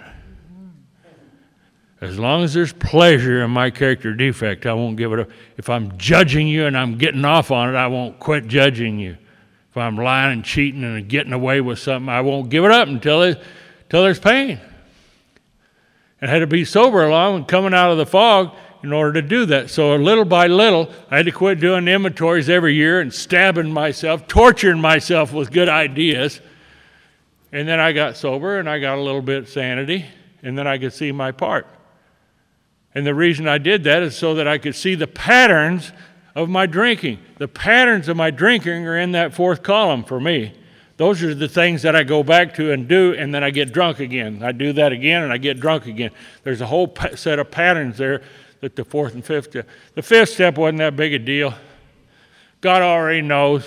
Speaker 1: As long as there's pleasure in my character defect, I won't give it up. If I'm judging you and I'm getting off on it, I won't quit judging you. If I'm lying and cheating and getting away with something, I won't give it up until there's pain. And I had to be sober along and coming out of the fog in order to do that. So little by little, I had to quit doing inventories every year and stabbing myself, torturing myself with good ideas. And then I got sober and I got a little bit of sanity, and then I could see my part. And the reason I did that is so that I could see the patterns of my drinking. The patterns of my drinking are in that fourth column for me. Those are the things that I go back to and do, and then I get drunk again. I do that again, and I get drunk again. There's a whole set of patterns there that the fourth and fifth step. The fifth step wasn't that big a deal. God already knows.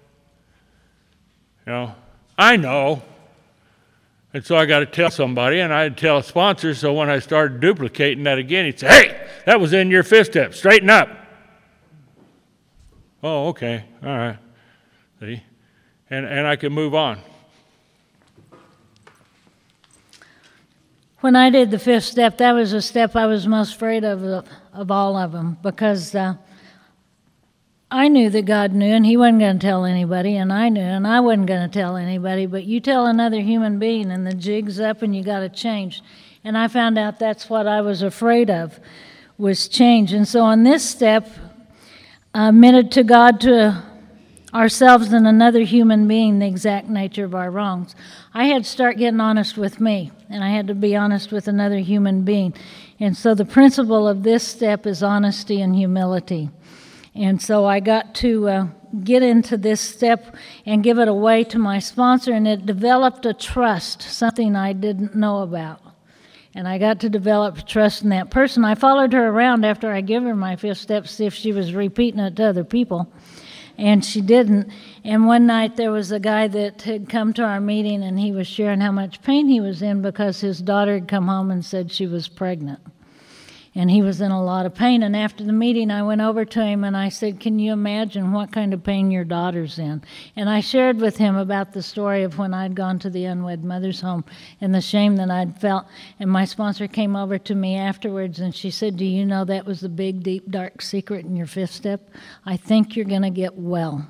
Speaker 1: I know. And so I got to tell somebody, and I'd tell a sponsor, so when I started duplicating that again, he'd say, hey, that was in your fifth step. Straighten up. Oh, okay. All right. See? And I could move on.
Speaker 2: When I did the fifth step, that was the step I was most afraid of all of them, because I knew that God knew, and he wasn't going to tell anybody, and I knew, and I wasn't going to tell anybody. But you tell another human being, and the jig's up, and you got to change. And I found out that's what I was afraid of, was change. And so on this step, I admitted to God, to ourselves and another human being, the exact nature of our wrongs. I had to start getting honest with me, and I had to be honest with another human being. And so the principle of this step is honesty and humility. And so I got to get into this step and give it away to my sponsor, and it developed a trust, something I didn't know about. And I got to develop trust in that person. I followed her around after I gave her my fifth step to see if she was repeating it to other people. And she didn't. And one night there was a guy that had come to our meeting, and he was sharing how much pain he was in because his daughter had come home and said she was pregnant. And he was in a lot of pain. And after the meeting, I went over to him and I said, can you imagine what kind of pain your daughter's in? And I shared with him about the story of when I'd gone to the unwed mother's home and the shame that I'd felt. And my sponsor came over to me afterwards and she said, do you know that was the big, deep, dark secret in your fifth step? I think you're going to get well.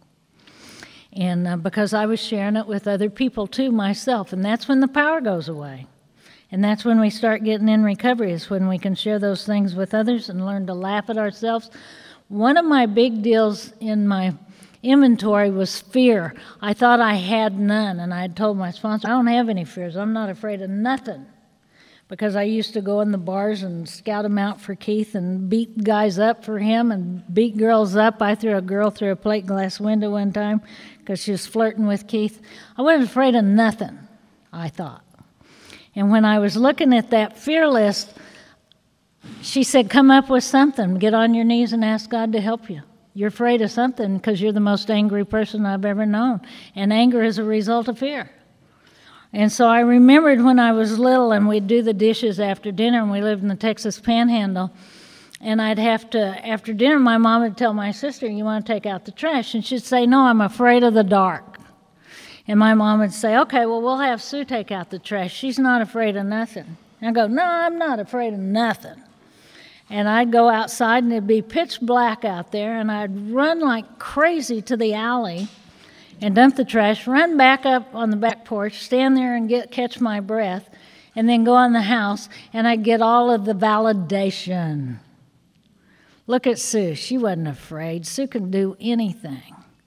Speaker 2: And because I was sharing it with other people too, myself. And that's when the power goes away. And that's when we start getting in recovery, is when we can share those things with others and learn to laugh at ourselves. One of my big deals in my inventory was fear. I thought I had none, and I had told my sponsor, I don't have any fears. I'm not afraid of nothing. Because I used to go in the bars and scout them out for Keith and beat guys up for him and beat girls up. I threw a girl through a plate glass window one time because she was flirting with Keith. I wasn't afraid of nothing, I thought. And when I was looking at that fear list, she said, come up with something. Get on your knees and ask God to help you. You're afraid of something because you're the most angry person I've ever known. And anger is a result of fear. And so I remembered when I was little and we'd do the dishes after dinner, and we lived in the Texas Panhandle. And I'd have to, after dinner, my mom would tell my sister, you want to take out the trash? And she'd say, no, I'm afraid of the dark. And my mom would say, okay, well, we'll have Sue take out the trash. She's not afraid of nothing. And I'd go, no, I'm not afraid of nothing. And I'd go outside, and it'd be pitch black out there, and I'd run like crazy to the alley and dump the trash, run back up on the back porch, stand there and catch my breath, and then go in the house, and I'd get all of the validation. Look at Sue. She wasn't afraid. Sue can do anything.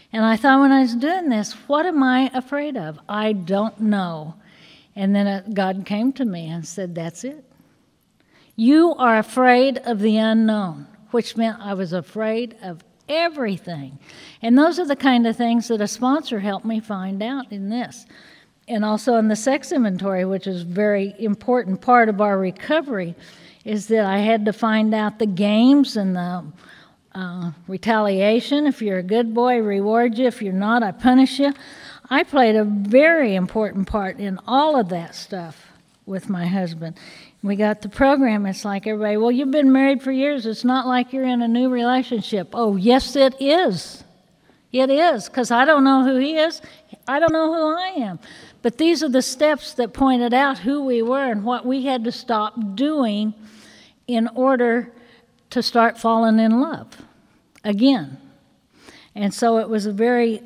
Speaker 2: And I thought when I was doing this, what am I afraid of? I don't know. And then God came to me and said, that's it. You are afraid of the unknown, which meant I was afraid of everything. And those are the kind of things that a sponsor helped me find out in this. And also in the sex inventory, which is a very important part of our recovery, is that I had to find out the games and the retaliation. If you're a good boy, I reward you. If you're not, I punish you. I played a very important part in all of that stuff with my husband. We got the program. It's like everybody, well, you've been married for years. It's not like you're in a new relationship. Oh, yes, it is. It is, because I don't know who he is. I don't know who I am. But these are the steps that pointed out who we were and what we had to stop doing in order to start falling in love again. And so it was a very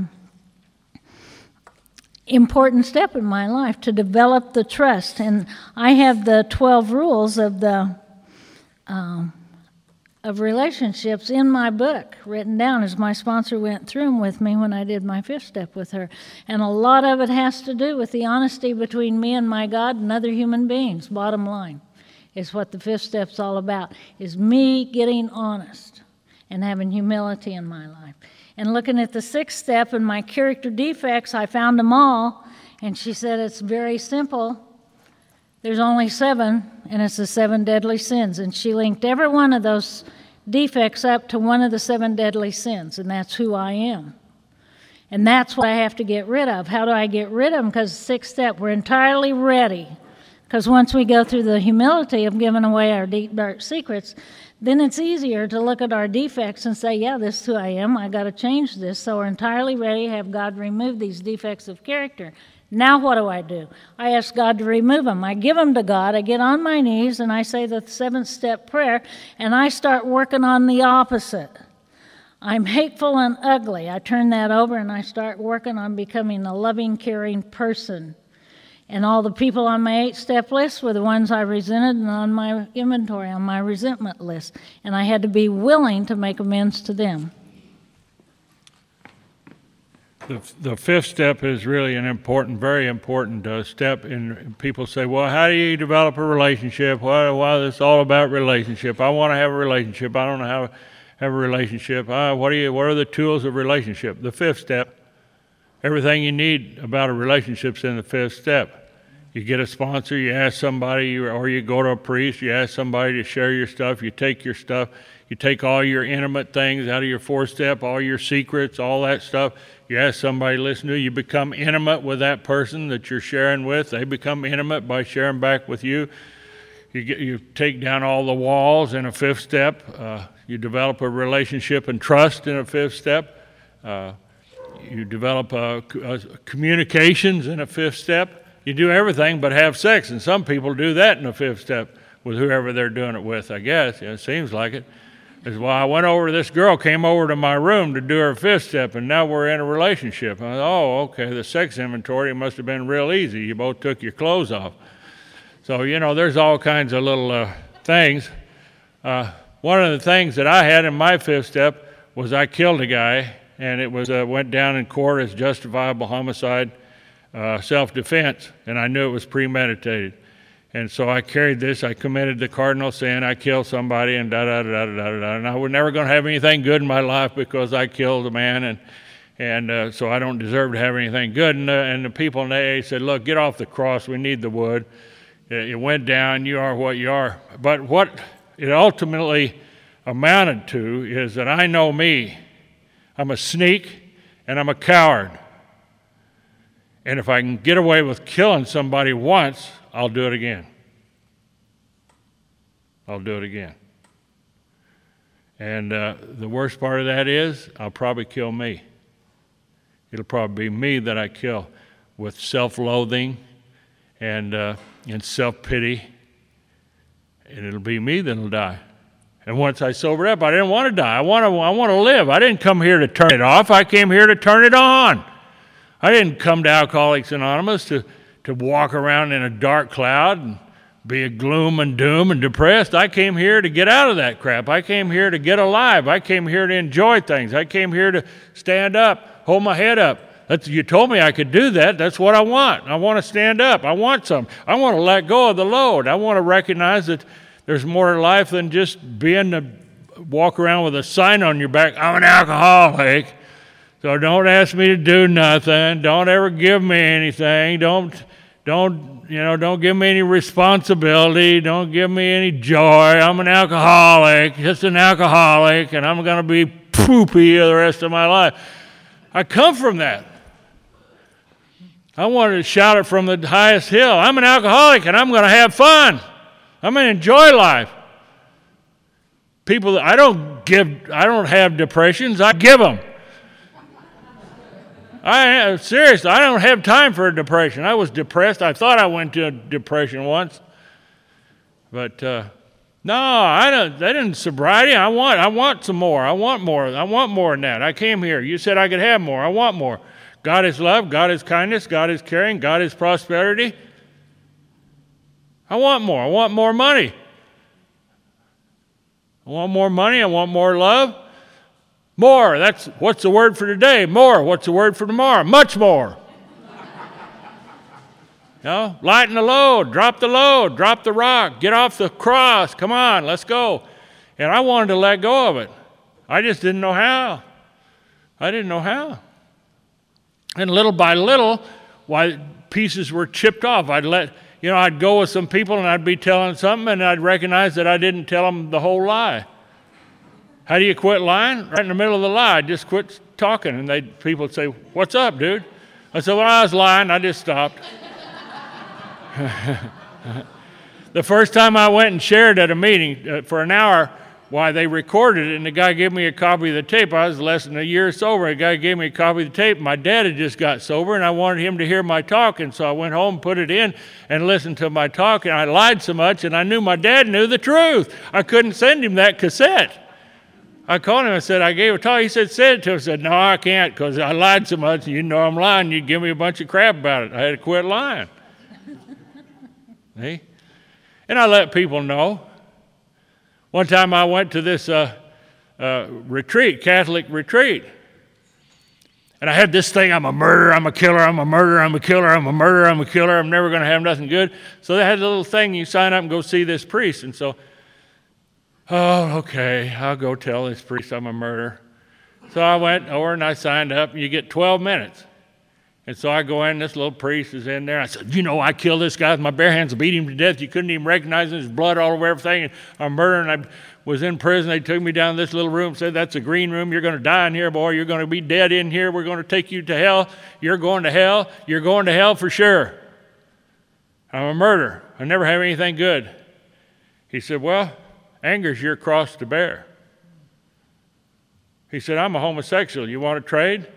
Speaker 2: important step in my life to develop the trust. And I have the 12 rules of relationships in my book written down as my sponsor went through them with me when I did my 5th step with her. And a lot of it has to do with the honesty between me and my God and other human beings. Bottom line is what the 5th step's all about, is me getting honest and having humility in my life. And looking at the 6th step and my character defects, I found them all. And she said, it's very simple. There's only 7, and it's the 7 deadly sins. And she linked every one of those defects up to one of the 7 deadly sins, and that's who I am. And that's what I have to get rid of. How do I get rid of them? Because the 6th step, we're entirely ready. Because once we go through the humility of giving away our deep, dark secrets, then it's easier to look at our defects and say, yeah, this is who I am. I got to change this. So we're entirely ready to have God remove these defects of character. Now what do? I ask God to remove them. I give them to God. I get on my knees and I say the 7th step prayer, and I start working on the opposite. I'm hateful and ugly. I turn that over and I start working on becoming a loving, caring person. And all the people on my 8-step list were the ones I resented and on my inventory, on my resentment list. And I had to be willing to make amends to them.
Speaker 1: The 5th step is really an important, very important step. And people say, well, how do you develop a relationship? Why is this all about relationship? I want to have a relationship. I don't know how to have a relationship. What are the tools of relationship? The 5th step. Everything you need about a relationship's in the 5th step. You get a sponsor, you ask somebody, or you go to a priest, you ask somebody to share your stuff, you take your stuff, you take all your intimate things out of your 4th step, all your secrets, all that stuff. You ask somebody to listen to you, you become intimate with that person that you're sharing with. They become intimate by sharing back with you. You take down all the walls in a 5th step. You develop a relationship and trust in a 5th step. You develop communications in a 5th step. You do everything but have sex, and some people do that in a 5th step with whoever they're doing it with, I guess. Yeah, it seems like it. That's why I went over, this girl came over to my room to do her 5th step, and now we're in a relationship. I thought, oh, okay, the sex inventory must have been real easy. You both took your clothes off. So, there's all kinds of little things. One of the things that I had in my 5th step was I killed a guy, and it was went down in court as justifiable homicide, self-defense, and I knew it was premeditated. And so I carried this. I committed the cardinal sin. I killed somebody, and da-da-da-da-da-da. And I was never going to have anything good in my life because I killed a man, and so I don't deserve to have anything good. And the people in the AA said, look, get off the cross. We need the wood. It went down. You are what you are. But what it ultimately amounted to is that I know me. I'm a sneak, and I'm a coward. And if I can get away with killing somebody once, I'll do it again. I'll do it again. And the worst part of that is I'll probably kill me. It'll probably be me that I kill with self-loathing and self-pity. And it'll be me that'll die. And once I sobered up, I didn't want to die. I want to live. I didn't come here to turn it off. I came here to turn it on. I didn't come to Alcoholics Anonymous to walk around in a dark cloud and be a gloom and doom and depressed. I came here to get out of that crap. I came here to get alive. I came here to enjoy things. I came here to stand up, hold my head up. You told me I could do that. That's what I want. I want to stand up. I want some. I want to let go of the load. I want to recognize that there's more to life than just walk around with a sign on your back. I'm an alcoholic. So don't ask me to do nothing. Don't ever give me anything. Don't give me any responsibility. Don't give me any joy. I'm an alcoholic, just an alcoholic, and I'm going to be poopy the rest of my life. I come from that. I wanted to shout it from the highest hill. I'm an alcoholic, and I'm going to have fun. I'm going to enjoy life. People, I don't have depressions. I give them. Seriously, I don't have time for a depression. I was depressed. I thought I went to a depression once. But no, I don't. That isn't sobriety. I want some more. I want more. I want more than that. I came here. You said I could have more. I want more. God is love. God is kindness. God is caring. God is prosperity. I want more. I want more money. I want more money. I want more love. More. That's what's the word for today. More. What's the word for tomorrow? Much more. Lighten the load. Drop the rock. Get off the cross. Come on, let's go. And I wanted to let go of it. I just didn't know how. I didn't know how. And little by little, pieces were chipped off. I'd go with some people and I'd be telling something and I'd recognize that I didn't tell them the whole lie. How do you quit lying? Right in the middle of the lie, just quit talking. And people would say, "What's up, dude?" I said, "Well, I was lying. I just stopped." The first time I went and shared at a meeting for an hour, they recorded it, and the guy gave me a copy of the tape. I was less than a year sober. The guy gave me a copy of the tape. My dad had just got sober, and I wanted him to hear my talk, and so I went home, put it in, and listened to my talk, and I lied so much, and I knew my dad knew the truth. I couldn't send him that cassette. I called him and said, I gave a talk. He said, send it to him. I said, no, I can't because I lied so much, and you know I'm lying. You'd give me a bunch of crap about it. I had to quit lying. See? And I let people know. One time I went to this retreat, Catholic retreat. And I had this thing, I'm a murderer, I'm a killer, I'm a murderer, I'm a killer, I'm a murderer, I'm a killer, I'm never going to have nothing good. So they had a little thing, you sign up and go see this priest. And so, okay, I'll go tell this priest I'm a murderer. So I went over and I signed up, and you get 12 minutes. And so I go in, this little priest is in there. I said, I killed this guy with my bare hands, beat him to death. You couldn't even recognize him. There's blood all over everything. And I'm murdering. I was in prison. They took me down to this little room, said, that's a green room. You're going to die in here, boy. You're going to be dead in here. We're going to take you to hell. You're going to hell. You're going to hell for sure. I'm a murderer. I never have anything good. He said, well, anger's your cross to bear. He said, I'm a homosexual. You want to trade?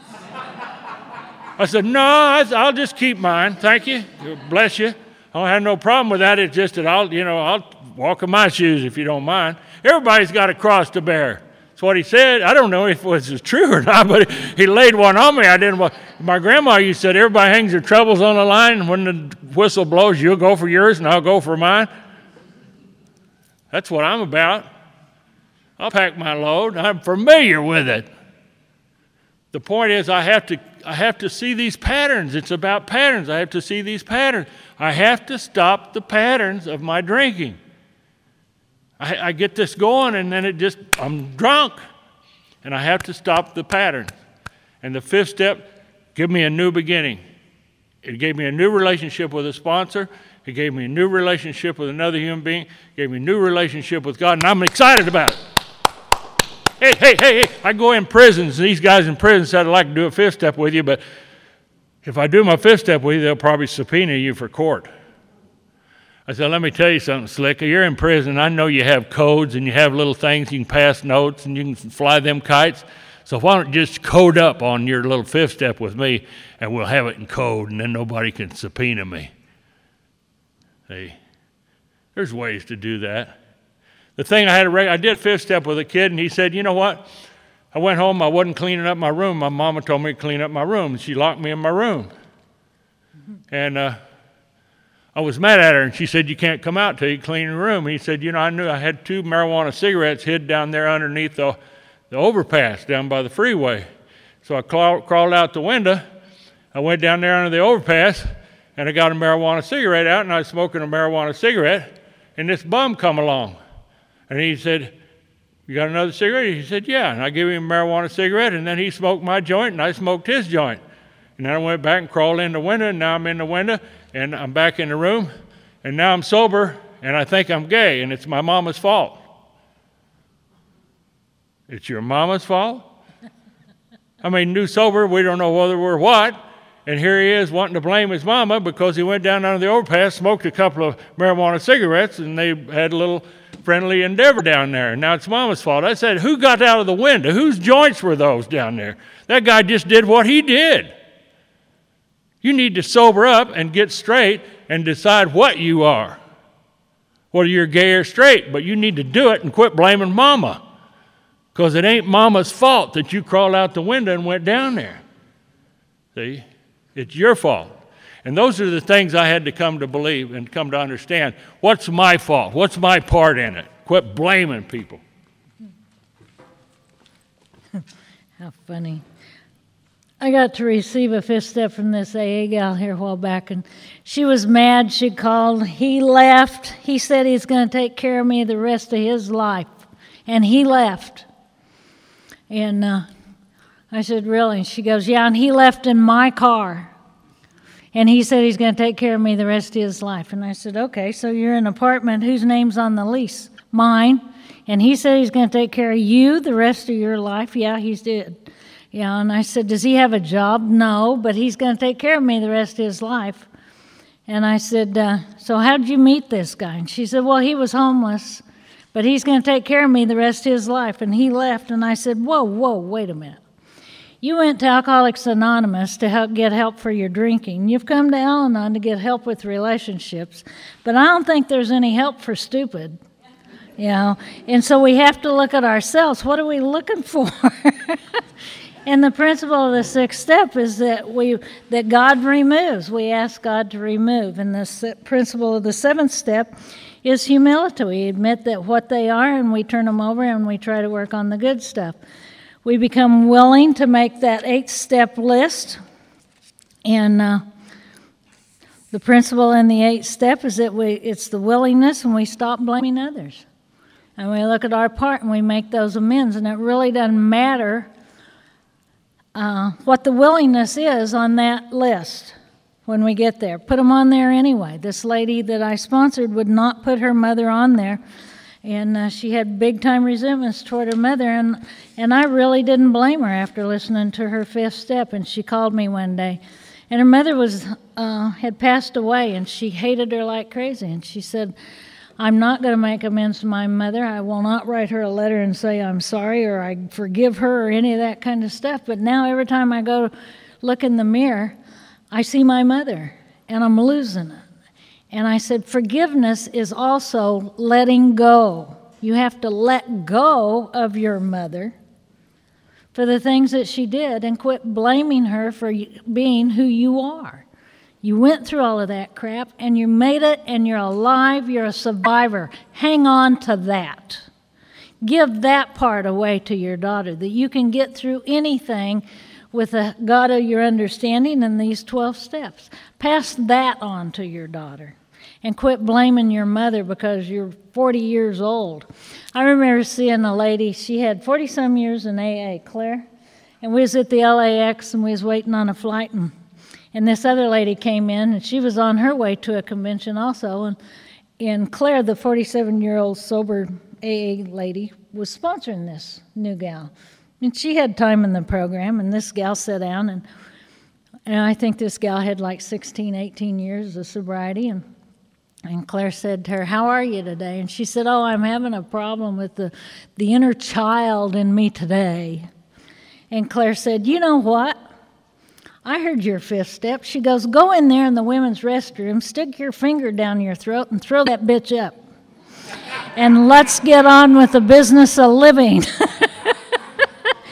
Speaker 1: I said, no, I'll just keep mine. Thank you. Bless you. I don't have no problem with that. It's just that I'll walk in my shoes if you don't mind. Everybody's got a cross to bear. That's what he said. I don't know if it was true or not, but he laid one on me. I didn't want. My grandma used to say, everybody hangs their troubles on the line, and when the whistle blows, you'll go for yours and I'll go for mine. That's what I'm about. I'll pack my load. I'm familiar with it. The point is I have to see these patterns. It's about patterns. I have to see these patterns. I have to stop the patterns of my drinking. I get this going, and then I'm drunk. And I have to stop the patterns. And the fifth step, give me a new beginning. It gave me a new relationship with a sponsor. It gave me a new relationship with another human being. It gave me a new relationship with God, and I'm excited about it. Hey, I go in prisons, and these guys in prison said, I'd like to do a fifth step with you, but if I do my fifth step with you, they'll probably subpoena you for court. I said, let me tell you something, Slick. You're in prison. I know you have codes, and you have little things. You can pass notes, and you can fly them kites. So why don't you just code up on your little fifth step with me, and we'll have it in code, and then nobody can subpoena me. See, there's ways to do that. The thing I did fifth step with a kid, and he said, you know what? I went home, I wasn't cleaning up my room. My mama told me to clean up my room, and she locked me in my room. And I was mad at her, and she said, you can't come out till you clean your room. And he said, I knew I had 2 marijuana cigarettes hid down there underneath the overpass down by the freeway. So I crawled out the window. I went down there under the overpass, and I got a marijuana cigarette out, and I was smoking a marijuana cigarette, and this bum come along. And he said, you got another cigarette? He said, yeah. And I gave him a marijuana cigarette, and then he smoked my joint, and I smoked his joint. And then I went back and crawled in the window, and now I'm in the window, and I'm back in the room, and now I'm sober, and I think I'm gay, and it's my mama's fault. It's your mama's fault? I mean, new sober, we don't know whether we're what, and here he is wanting to blame his mama because he went down under the overpass, smoked a couple of marijuana cigarettes, and they had a little friendly endeavor down there, and now it's mama's fault. I said, who got out of the window? Whose joints were those down there? That guy just did what he did. You need to sober up and get straight and decide what you are. Whether you're gay or straight, but you need to do it and quit blaming mama. Because it ain't mama's fault that you crawled out the window and went down there. See? It's your fault. And those are the things I had to come to believe and come to understand. What's my fault? What's my part in it? Quit blaming people.
Speaker 2: How funny. I got to receive a 5th step from this AA gal here a while back, and she was mad. She called. He left. He said he's going to take care of me the rest of his life, and he left. And I said, really? And she goes, yeah, and he left in my car, and he said he's going to take care of me the rest of his life. And I said, okay, so you're in an apartment. Whose name's on the lease? Mine. And he said he's going to take care of you the rest of your life. Yeah, he's did. Yeah, and I said, does he have a job? No, but he's going to take care of me the rest of his life. And I said, so how did you meet this guy? And she said, well, he was homeless, but he's going to take care of me the rest of his life. And he left. And I said, whoa, wait a minute. You went to Alcoholics Anonymous to get help for your drinking. You've come to Al-Anon to get help with relationships, but I don't think there's any help for stupid. And so we have to look at ourselves. What are we looking for? And the principle of the 6th step is that God removes. We ask God to remove. And the principle of the 7th step is humility. We admit that what they are, and we turn them over, and we try to work on the good stuff. We become willing to make that 8th step list. And the principle in the 8th step is that it's the willingness, and we stop blaming others. And we look at our part, and we make those amends. And it really doesn't matter what the willingness is on that list when we get there. Put them on there anyway. This lady that I sponsored would not put her mother on there, and she had big-time resentments toward her mother, and I really didn't blame her after listening to her 5th step. And she called me one day, and her mother had passed away, and she hated her like crazy, and she said, I'm not going to make amends to my mother. I will not write her a letter and say I'm sorry or I forgive her or any of that kind of stuff. But now every time I go look in the mirror, I see my mother, and I'm losing it. And I said, forgiveness is also letting go. You have to let go of your mother for the things that she did and quit blaming her for being who you are. You went through all of that crap, and you made it, and you're alive, you're a survivor. Hang on to that. Give that part away to your daughter, that you can get through anything with the God of your understanding and these 12 steps. Pass that on to your daughter, and quit blaming your mother because you're 40 years old. I remember seeing a lady, she had 40-some years in AA, Claire, and we was at the LAX, and we was waiting on a flight, and this other lady came in, and she was on her way to a convention also. And Claire, the 47-year-old sober AA lady, was sponsoring this new gal. And she had time in the program, and this gal sat down, and I think this gal had like 16, 18 years of sobriety. And Claire said to her, how are you today? And she said, I'm having a problem with the inner child in me today. And Claire said, you know what? I heard your 5th step. She goes, go in there in the women's restroom, stick your finger down your throat, and throw that bitch up. And let's get on with the business of living.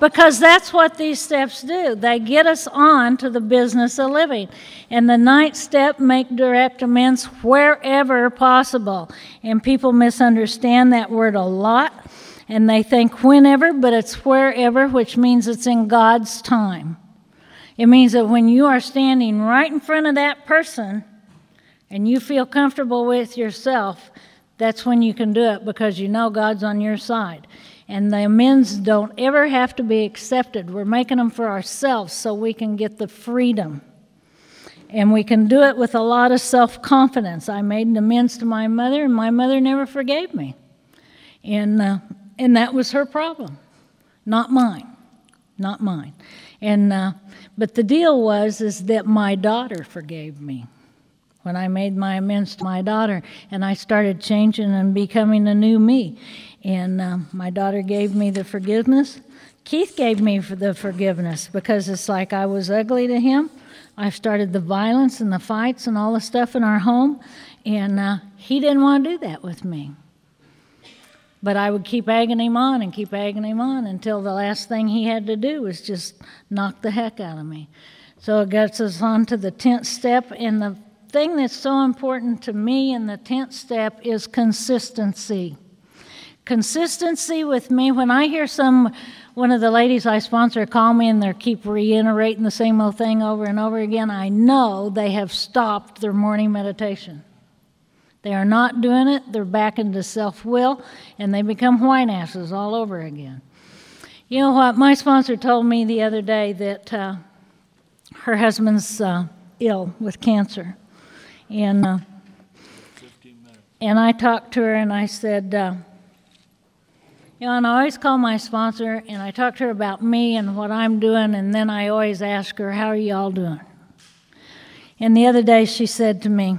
Speaker 2: because that's what these steps do. They get us on to the business of living. And the 9th step, make direct amends wherever possible. And people misunderstand that word a lot, and they think whenever, but it's wherever, which means it's in God's time. It means that when you are standing right in front of that person and you feel comfortable with yourself, that's when you can do it, because you know God's on your side. And the amends don't ever have to be accepted. We're making them for ourselves so we can get the freedom. And we can do it with a lot of self-confidence. I made an amends to my mother, and my mother never forgave me. And that was her problem, not mine. Not mine. But the deal is that my daughter forgave me when I made my amends to my daughter, and I started changing and becoming a new me. And my daughter gave me the forgiveness. Keith gave me the forgiveness, because it's like I was ugly to him. I started the violence and the fights and all the stuff in our home, and he didn't want to do that with me. But I would keep egging him on and keep egging him on until the last thing he had to do was just knock the heck out of me. So it gets us on to the 10th step, and the thing that's so important to me in the 10th step is consistency. Consistency with me. When I hear one of the ladies I sponsor call me and they keep reiterating the same old thing over and over again, I know they have stopped their morning meditation. They are not doing it. They're back into self-will, and they become white asses all over again. You know what? My sponsor told me the other day that her husband's ill with cancer. And I talked to her, and I said, and I always call my sponsor, and I talk to her about me and what I'm doing, and then I always ask her, how are you all doing? And the other day she said to me,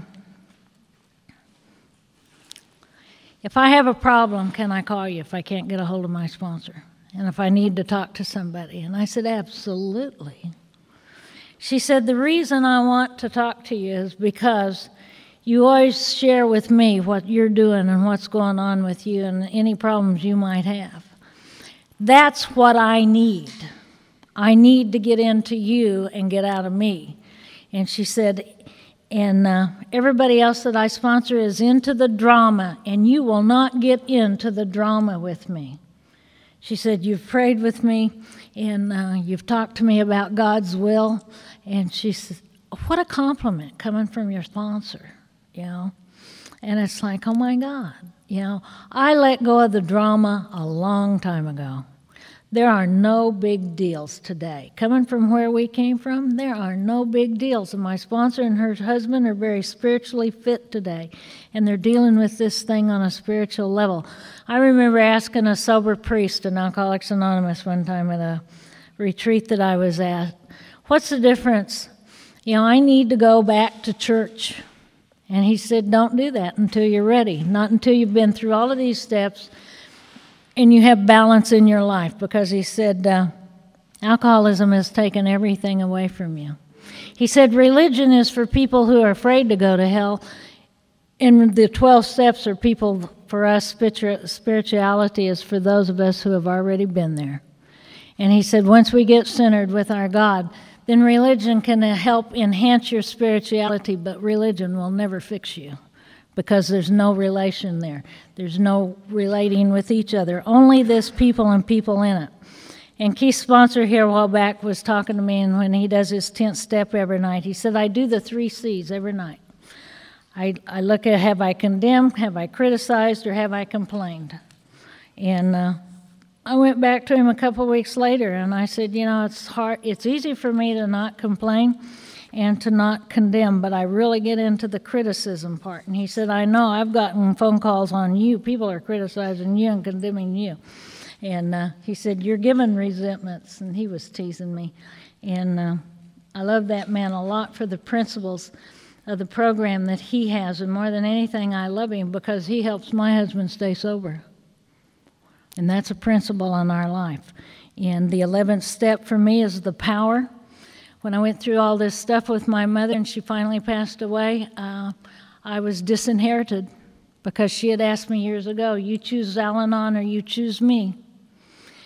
Speaker 2: if I have a problem, can I call you if I can't get a hold of my sponsor? And if I need to talk to somebody? And I said, absolutely. She said, the reason I want to talk to you is because you always share with me what you're doing and what's going on with you and any problems you might have. That's what I need. I need to get into you and get out of me. And she said, and everybody else that I sponsor is into the drama, and you will not get into the drama with me. She said, you've prayed with me, and you've talked to me about God's will. And she said, what a compliment coming from your sponsor, And it's like, oh my God, I let go of the drama a long time ago. There are no big deals today. Coming from where we came from, there are no big deals. And my sponsor and her husband are very spiritually fit today, and they're dealing with this thing on a spiritual level. I remember asking a sober priest in Alcoholics Anonymous one time at a retreat that I was at, what's the difference? I need to go back to church. And he said, don't do that until you're ready, not until you've been through all of these steps and you have balance in your life, because he said, alcoholism has taken everything away from you. He said, religion is for people who are afraid to go to hell, and the 12 steps are people, for us, spirituality is for those of us who have already been there. And he said, once we get centered with our God, then religion can help enhance your spirituality, but religion will never fix you, because there's no relation there. There's no relating with each other. Only this people and people in it. And Keith's sponsor here a while back was talking to me, and when he does his 10th step every night, he said, I do the 3 C's every night. I look at, have I condemned, have I criticized, or have I complained? And I went back to him a couple of weeks later, and I said, it's hard. It's easy for me to not complain and to not condemn, but I really get into the criticism part. And he said, I know, I've gotten phone calls on you. People are criticizing you and condemning you. And he said, you're giving resentments, and he was teasing me. And I love that man a lot for the principles of the program that he has, and more than anything, I love him because he helps my husband stay sober. And that's a principle in our life. And the 11th step for me is the power. When I went through all this stuff with my mother and she finally passed away, I was disinherited because she had asked me years ago, you choose Al-Anon or you choose me.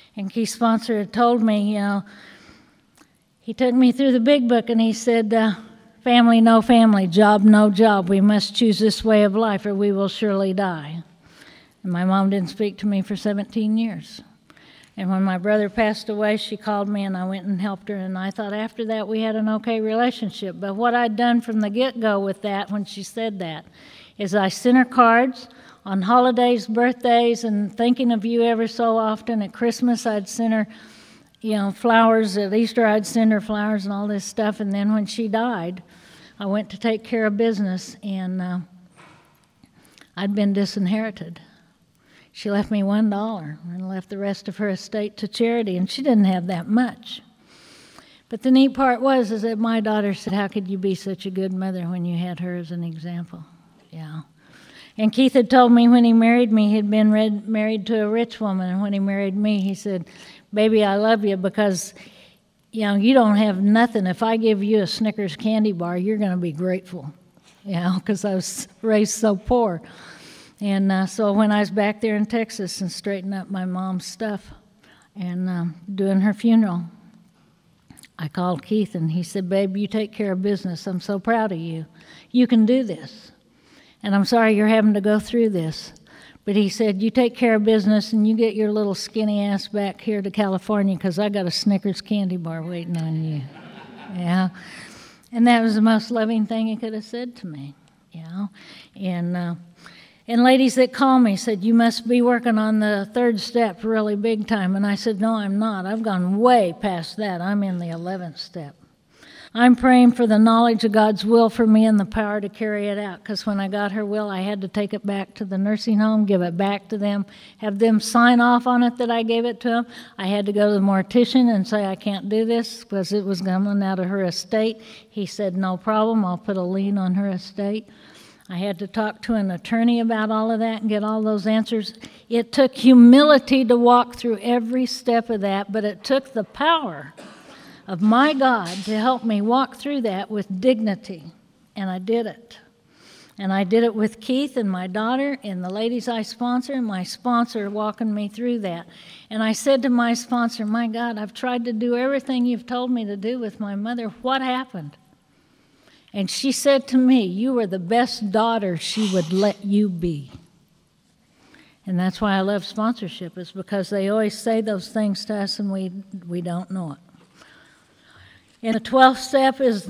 Speaker 2: And Keith's sponsor had told me, he took me through the big book and he said, family, no family, job, no job. We must choose this way of life or we will surely die. And my mom didn't speak to me for 17 years. And when my brother passed away, she called me and I went and helped her. And I thought after that we had an okay relationship. But what I'd done from the get-go with that, when she said that, is I sent her cards on holidays, birthdays, and thinking of you ever so often. At Christmas, I'd send her, flowers. At Easter, I'd send her flowers and all this stuff. And then when she died, I went to take care of business, and I'd been disinherited. She left me $1 and left the rest of her estate to charity, and she didn't have that much. But the neat part was is that my daughter said, how could you be such a good mother when you had her as an example? Yeah. And Keith had told me when he married me, he'd been married to a rich woman, and when he married me, he said, baby, I love you because, you don't have nothing. If I give you a Snickers candy bar, you're going to be grateful, because I was raised so poor. And so when I was back there in Texas and straightening up my mom's stuff and doing her funeral, I called Keith and he said, babe, you take care of business. I'm so proud of you. You can do this. And I'm sorry you're having to go through this. But he said, you take care of business and you get your little skinny ass back here to California because I got a Snickers candy bar waiting on you. Yeah. And that was the most loving thing he could have said to me. And ladies that call me said, you must be working on the third step really big time. And I said, no, I'm not. I've gone way past that. I'm in the 11th step. I'm praying for the knowledge of God's will for me and the power to carry it out. Because when I got her will, I had to take it back to the nursing home, give it back to them, have them sign off on it that I gave it to them. I had to go to the mortician and say, I can't do this because it was coming out of her estate. He said, no problem. I'll put a lien on her estate. I had to talk to an attorney about all of that and get all those answers. It took humility to walk through every step of that, but it took the power of my God to help me walk through that with dignity, and I did it. And I did it with Keith and my daughter and the ladies I sponsor, and my sponsor walking me through that. And I said to my sponsor, my God, I've tried to do everything you've told me to do with my mother. What happened? And she said to me, you were the best daughter she would let you be. And that's why I love sponsorship, is because they always say those things to us and we don't know it. And the 12th step is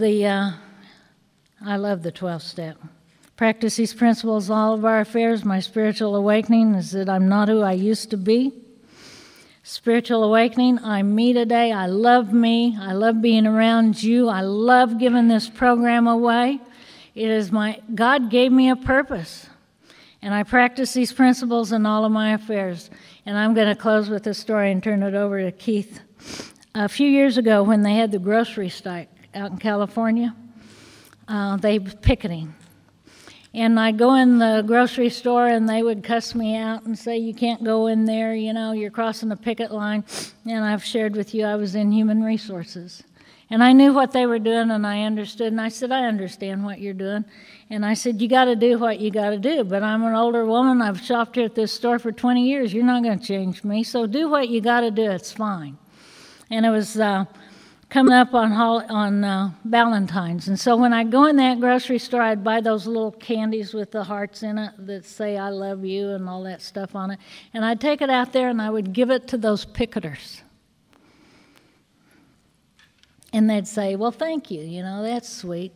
Speaker 2: I love the 12th step. Practice these principles in all of our affairs. My spiritual awakening is that I'm not who I used to be. Spiritual awakening, I'm me today. I love me. I love being around you. I love giving this program away. It is God gave me a purpose. And I practice these principles in all of my affairs. And I'm going to close with a story and turn it over to Keith. A few years ago when they had the grocery strike out in California, they were picketing. And I'd go in the grocery store and they would cuss me out and say, you can't go in there, you're crossing the picket line. And I've shared with you I was in human resources. And I knew what they were doing and I understood. And I said, I understand what you're doing. And I said, you got to do what you got to do. But I'm an older woman. I've shopped here at this store for 20 years. You're not going to change me. So do what you got to do. It's fine. And it was coming up on Valentine's. And so when I go in that grocery store, I'd buy those little candies with the hearts in it that say, I love you and all that stuff on it. And I'd take it out there and I would give it to those picketers. And they'd say, well, thank you, that's sweet.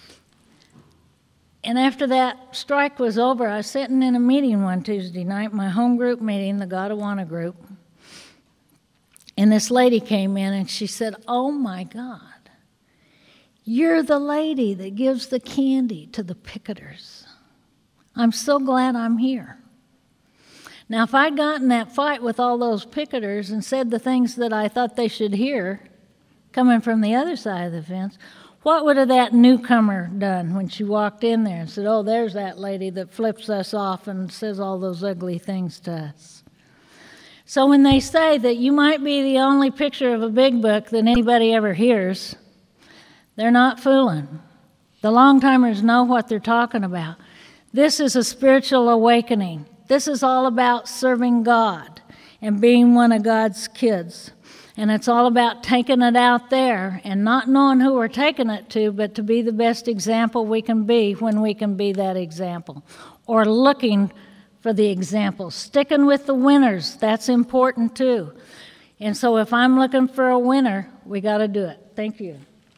Speaker 2: And after that strike was over, I was sitting in a meeting one Tuesday night, my home group meeting, the Godawana group. And this lady came in and she said, oh my God, you're the lady that gives the candy to the picketers. I'm so glad I'm here. Now, if I'd gotten that fight with all those picketers and said the things that I thought they should hear coming from the other side of the fence, what would have that newcomer done when she walked in there and said, oh, there's that lady that flips us off and says all those ugly things to us? So when they say that you might be the only picture of a big book that anybody ever hears, they're not fooling. The long-timers know what they're talking about. This is a spiritual awakening. This is all about serving God. and being one of God's kids. And it's all about taking it out there and not knowing who we're taking it to, but to be the best example we can be when we can be that example. Or looking for the example. Sticking with the winners, that's important too. And so if I'm looking for a winner, we got to do it. Thank you.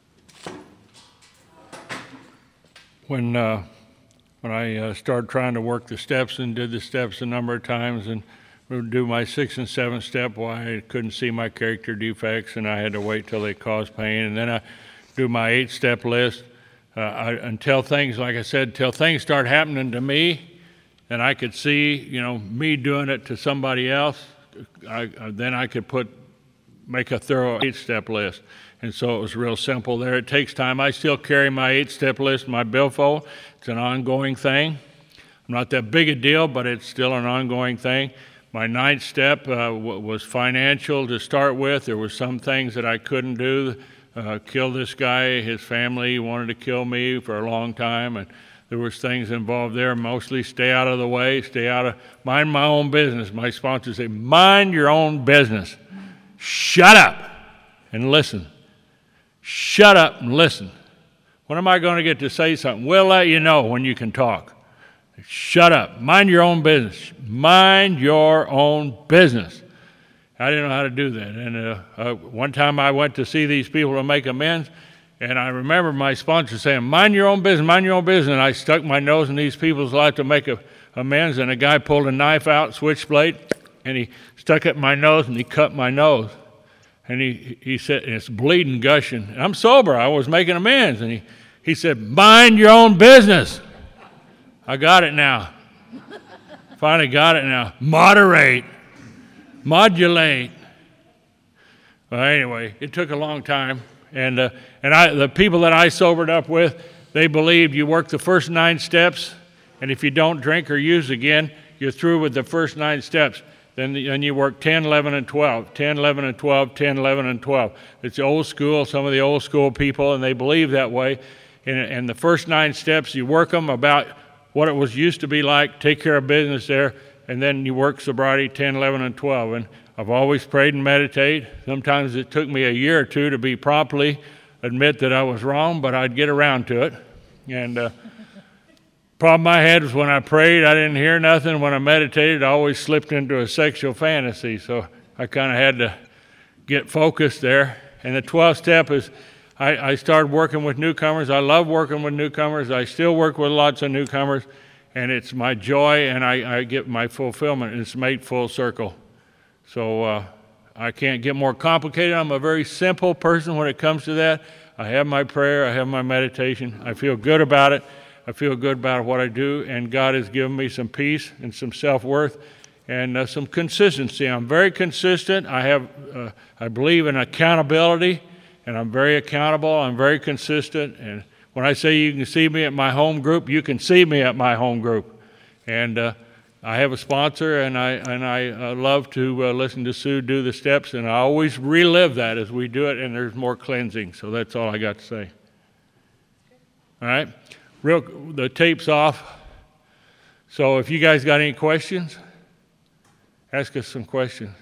Speaker 1: When I started trying to work the steps and did the steps a number of times and would do my 6th and 7th step, I couldn't see my character defects and I had to wait till they caused pain. And then I do my 8-step list until things, like I said, till things start happening to me and I could see, me doing it to somebody else. Then I could make a thorough 8-step list. And so it was real simple there. It takes time. I still carry my 8-step list in my billfold. It's an ongoing thing. Not that big a deal, but it's still an ongoing thing. My 9th step was financial to start with. There were some things that I couldn't do. Kill this guy, his family wanted to kill me for a long time, and there was things involved there. Mostly stay out of the way, mind my own business. My sponsors say, mind your own business. Shut up and listen. Shut up and listen. When am I going to get to say something? We'll let you know when you can talk. Shut up. Mind your own business. Mind your own business. I didn't know how to do that. And one time I went to see these people to make amends, and I remember my sponsor saying, mind your own business, mind your own business. And I stuck my nose in these people's life to make amends, and a guy pulled a knife out, switchblade, and he stuck it in my nose, and he cut my nose. And he said, and it's bleeding, gushing. And I'm sober. I was making amends. And he said, mind your own business. I got it now. Finally got it now. Moderate. Modulate. Well, anyway, it took a long time. And the people that I sobered up with, they believed you work the first 9 steps, and if you don't drink or use again, you're through with the first 9 steps. Then you work 10, 11, and 12, 10, 11, and 12, 10, 11, and 12. It's old school, some of the old school people, and they believe that way. And the first 9 steps, you work them about what it was used to be like, take care of business there, and then you work sobriety 10, 11, and 12. And I've always prayed and meditated. Sometimes it took me a year or two to be properly admit that I was wrong, but I'd get around to it. And problem I had was when I prayed, I didn't hear nothing. When I meditated, I always slipped into a sexual fantasy. So I kind of had to get focused there. And the 12th step is I started working with newcomers. I love working with newcomers. I still work with lots of newcomers. And it's my joy, and I get my fulfillment. It's made full circle. So I can't get more complicated. I'm a very simple person when it comes to that. I have my prayer. I have my meditation. I feel good about it. I feel good about what I do, and God has given me some peace and some self-worth and some consistency. I'm very consistent. I believe in accountability, and I'm very accountable. I'm very consistent. And when I say you can see me at my home group, you can see me at my home group. And I have a sponsor, and I love to listen to Sue do the steps, and I always relive that as we do it, and there's more cleansing. So that's all I got to say. All right? The tape's off. So if you guys got any questions, ask us some questions.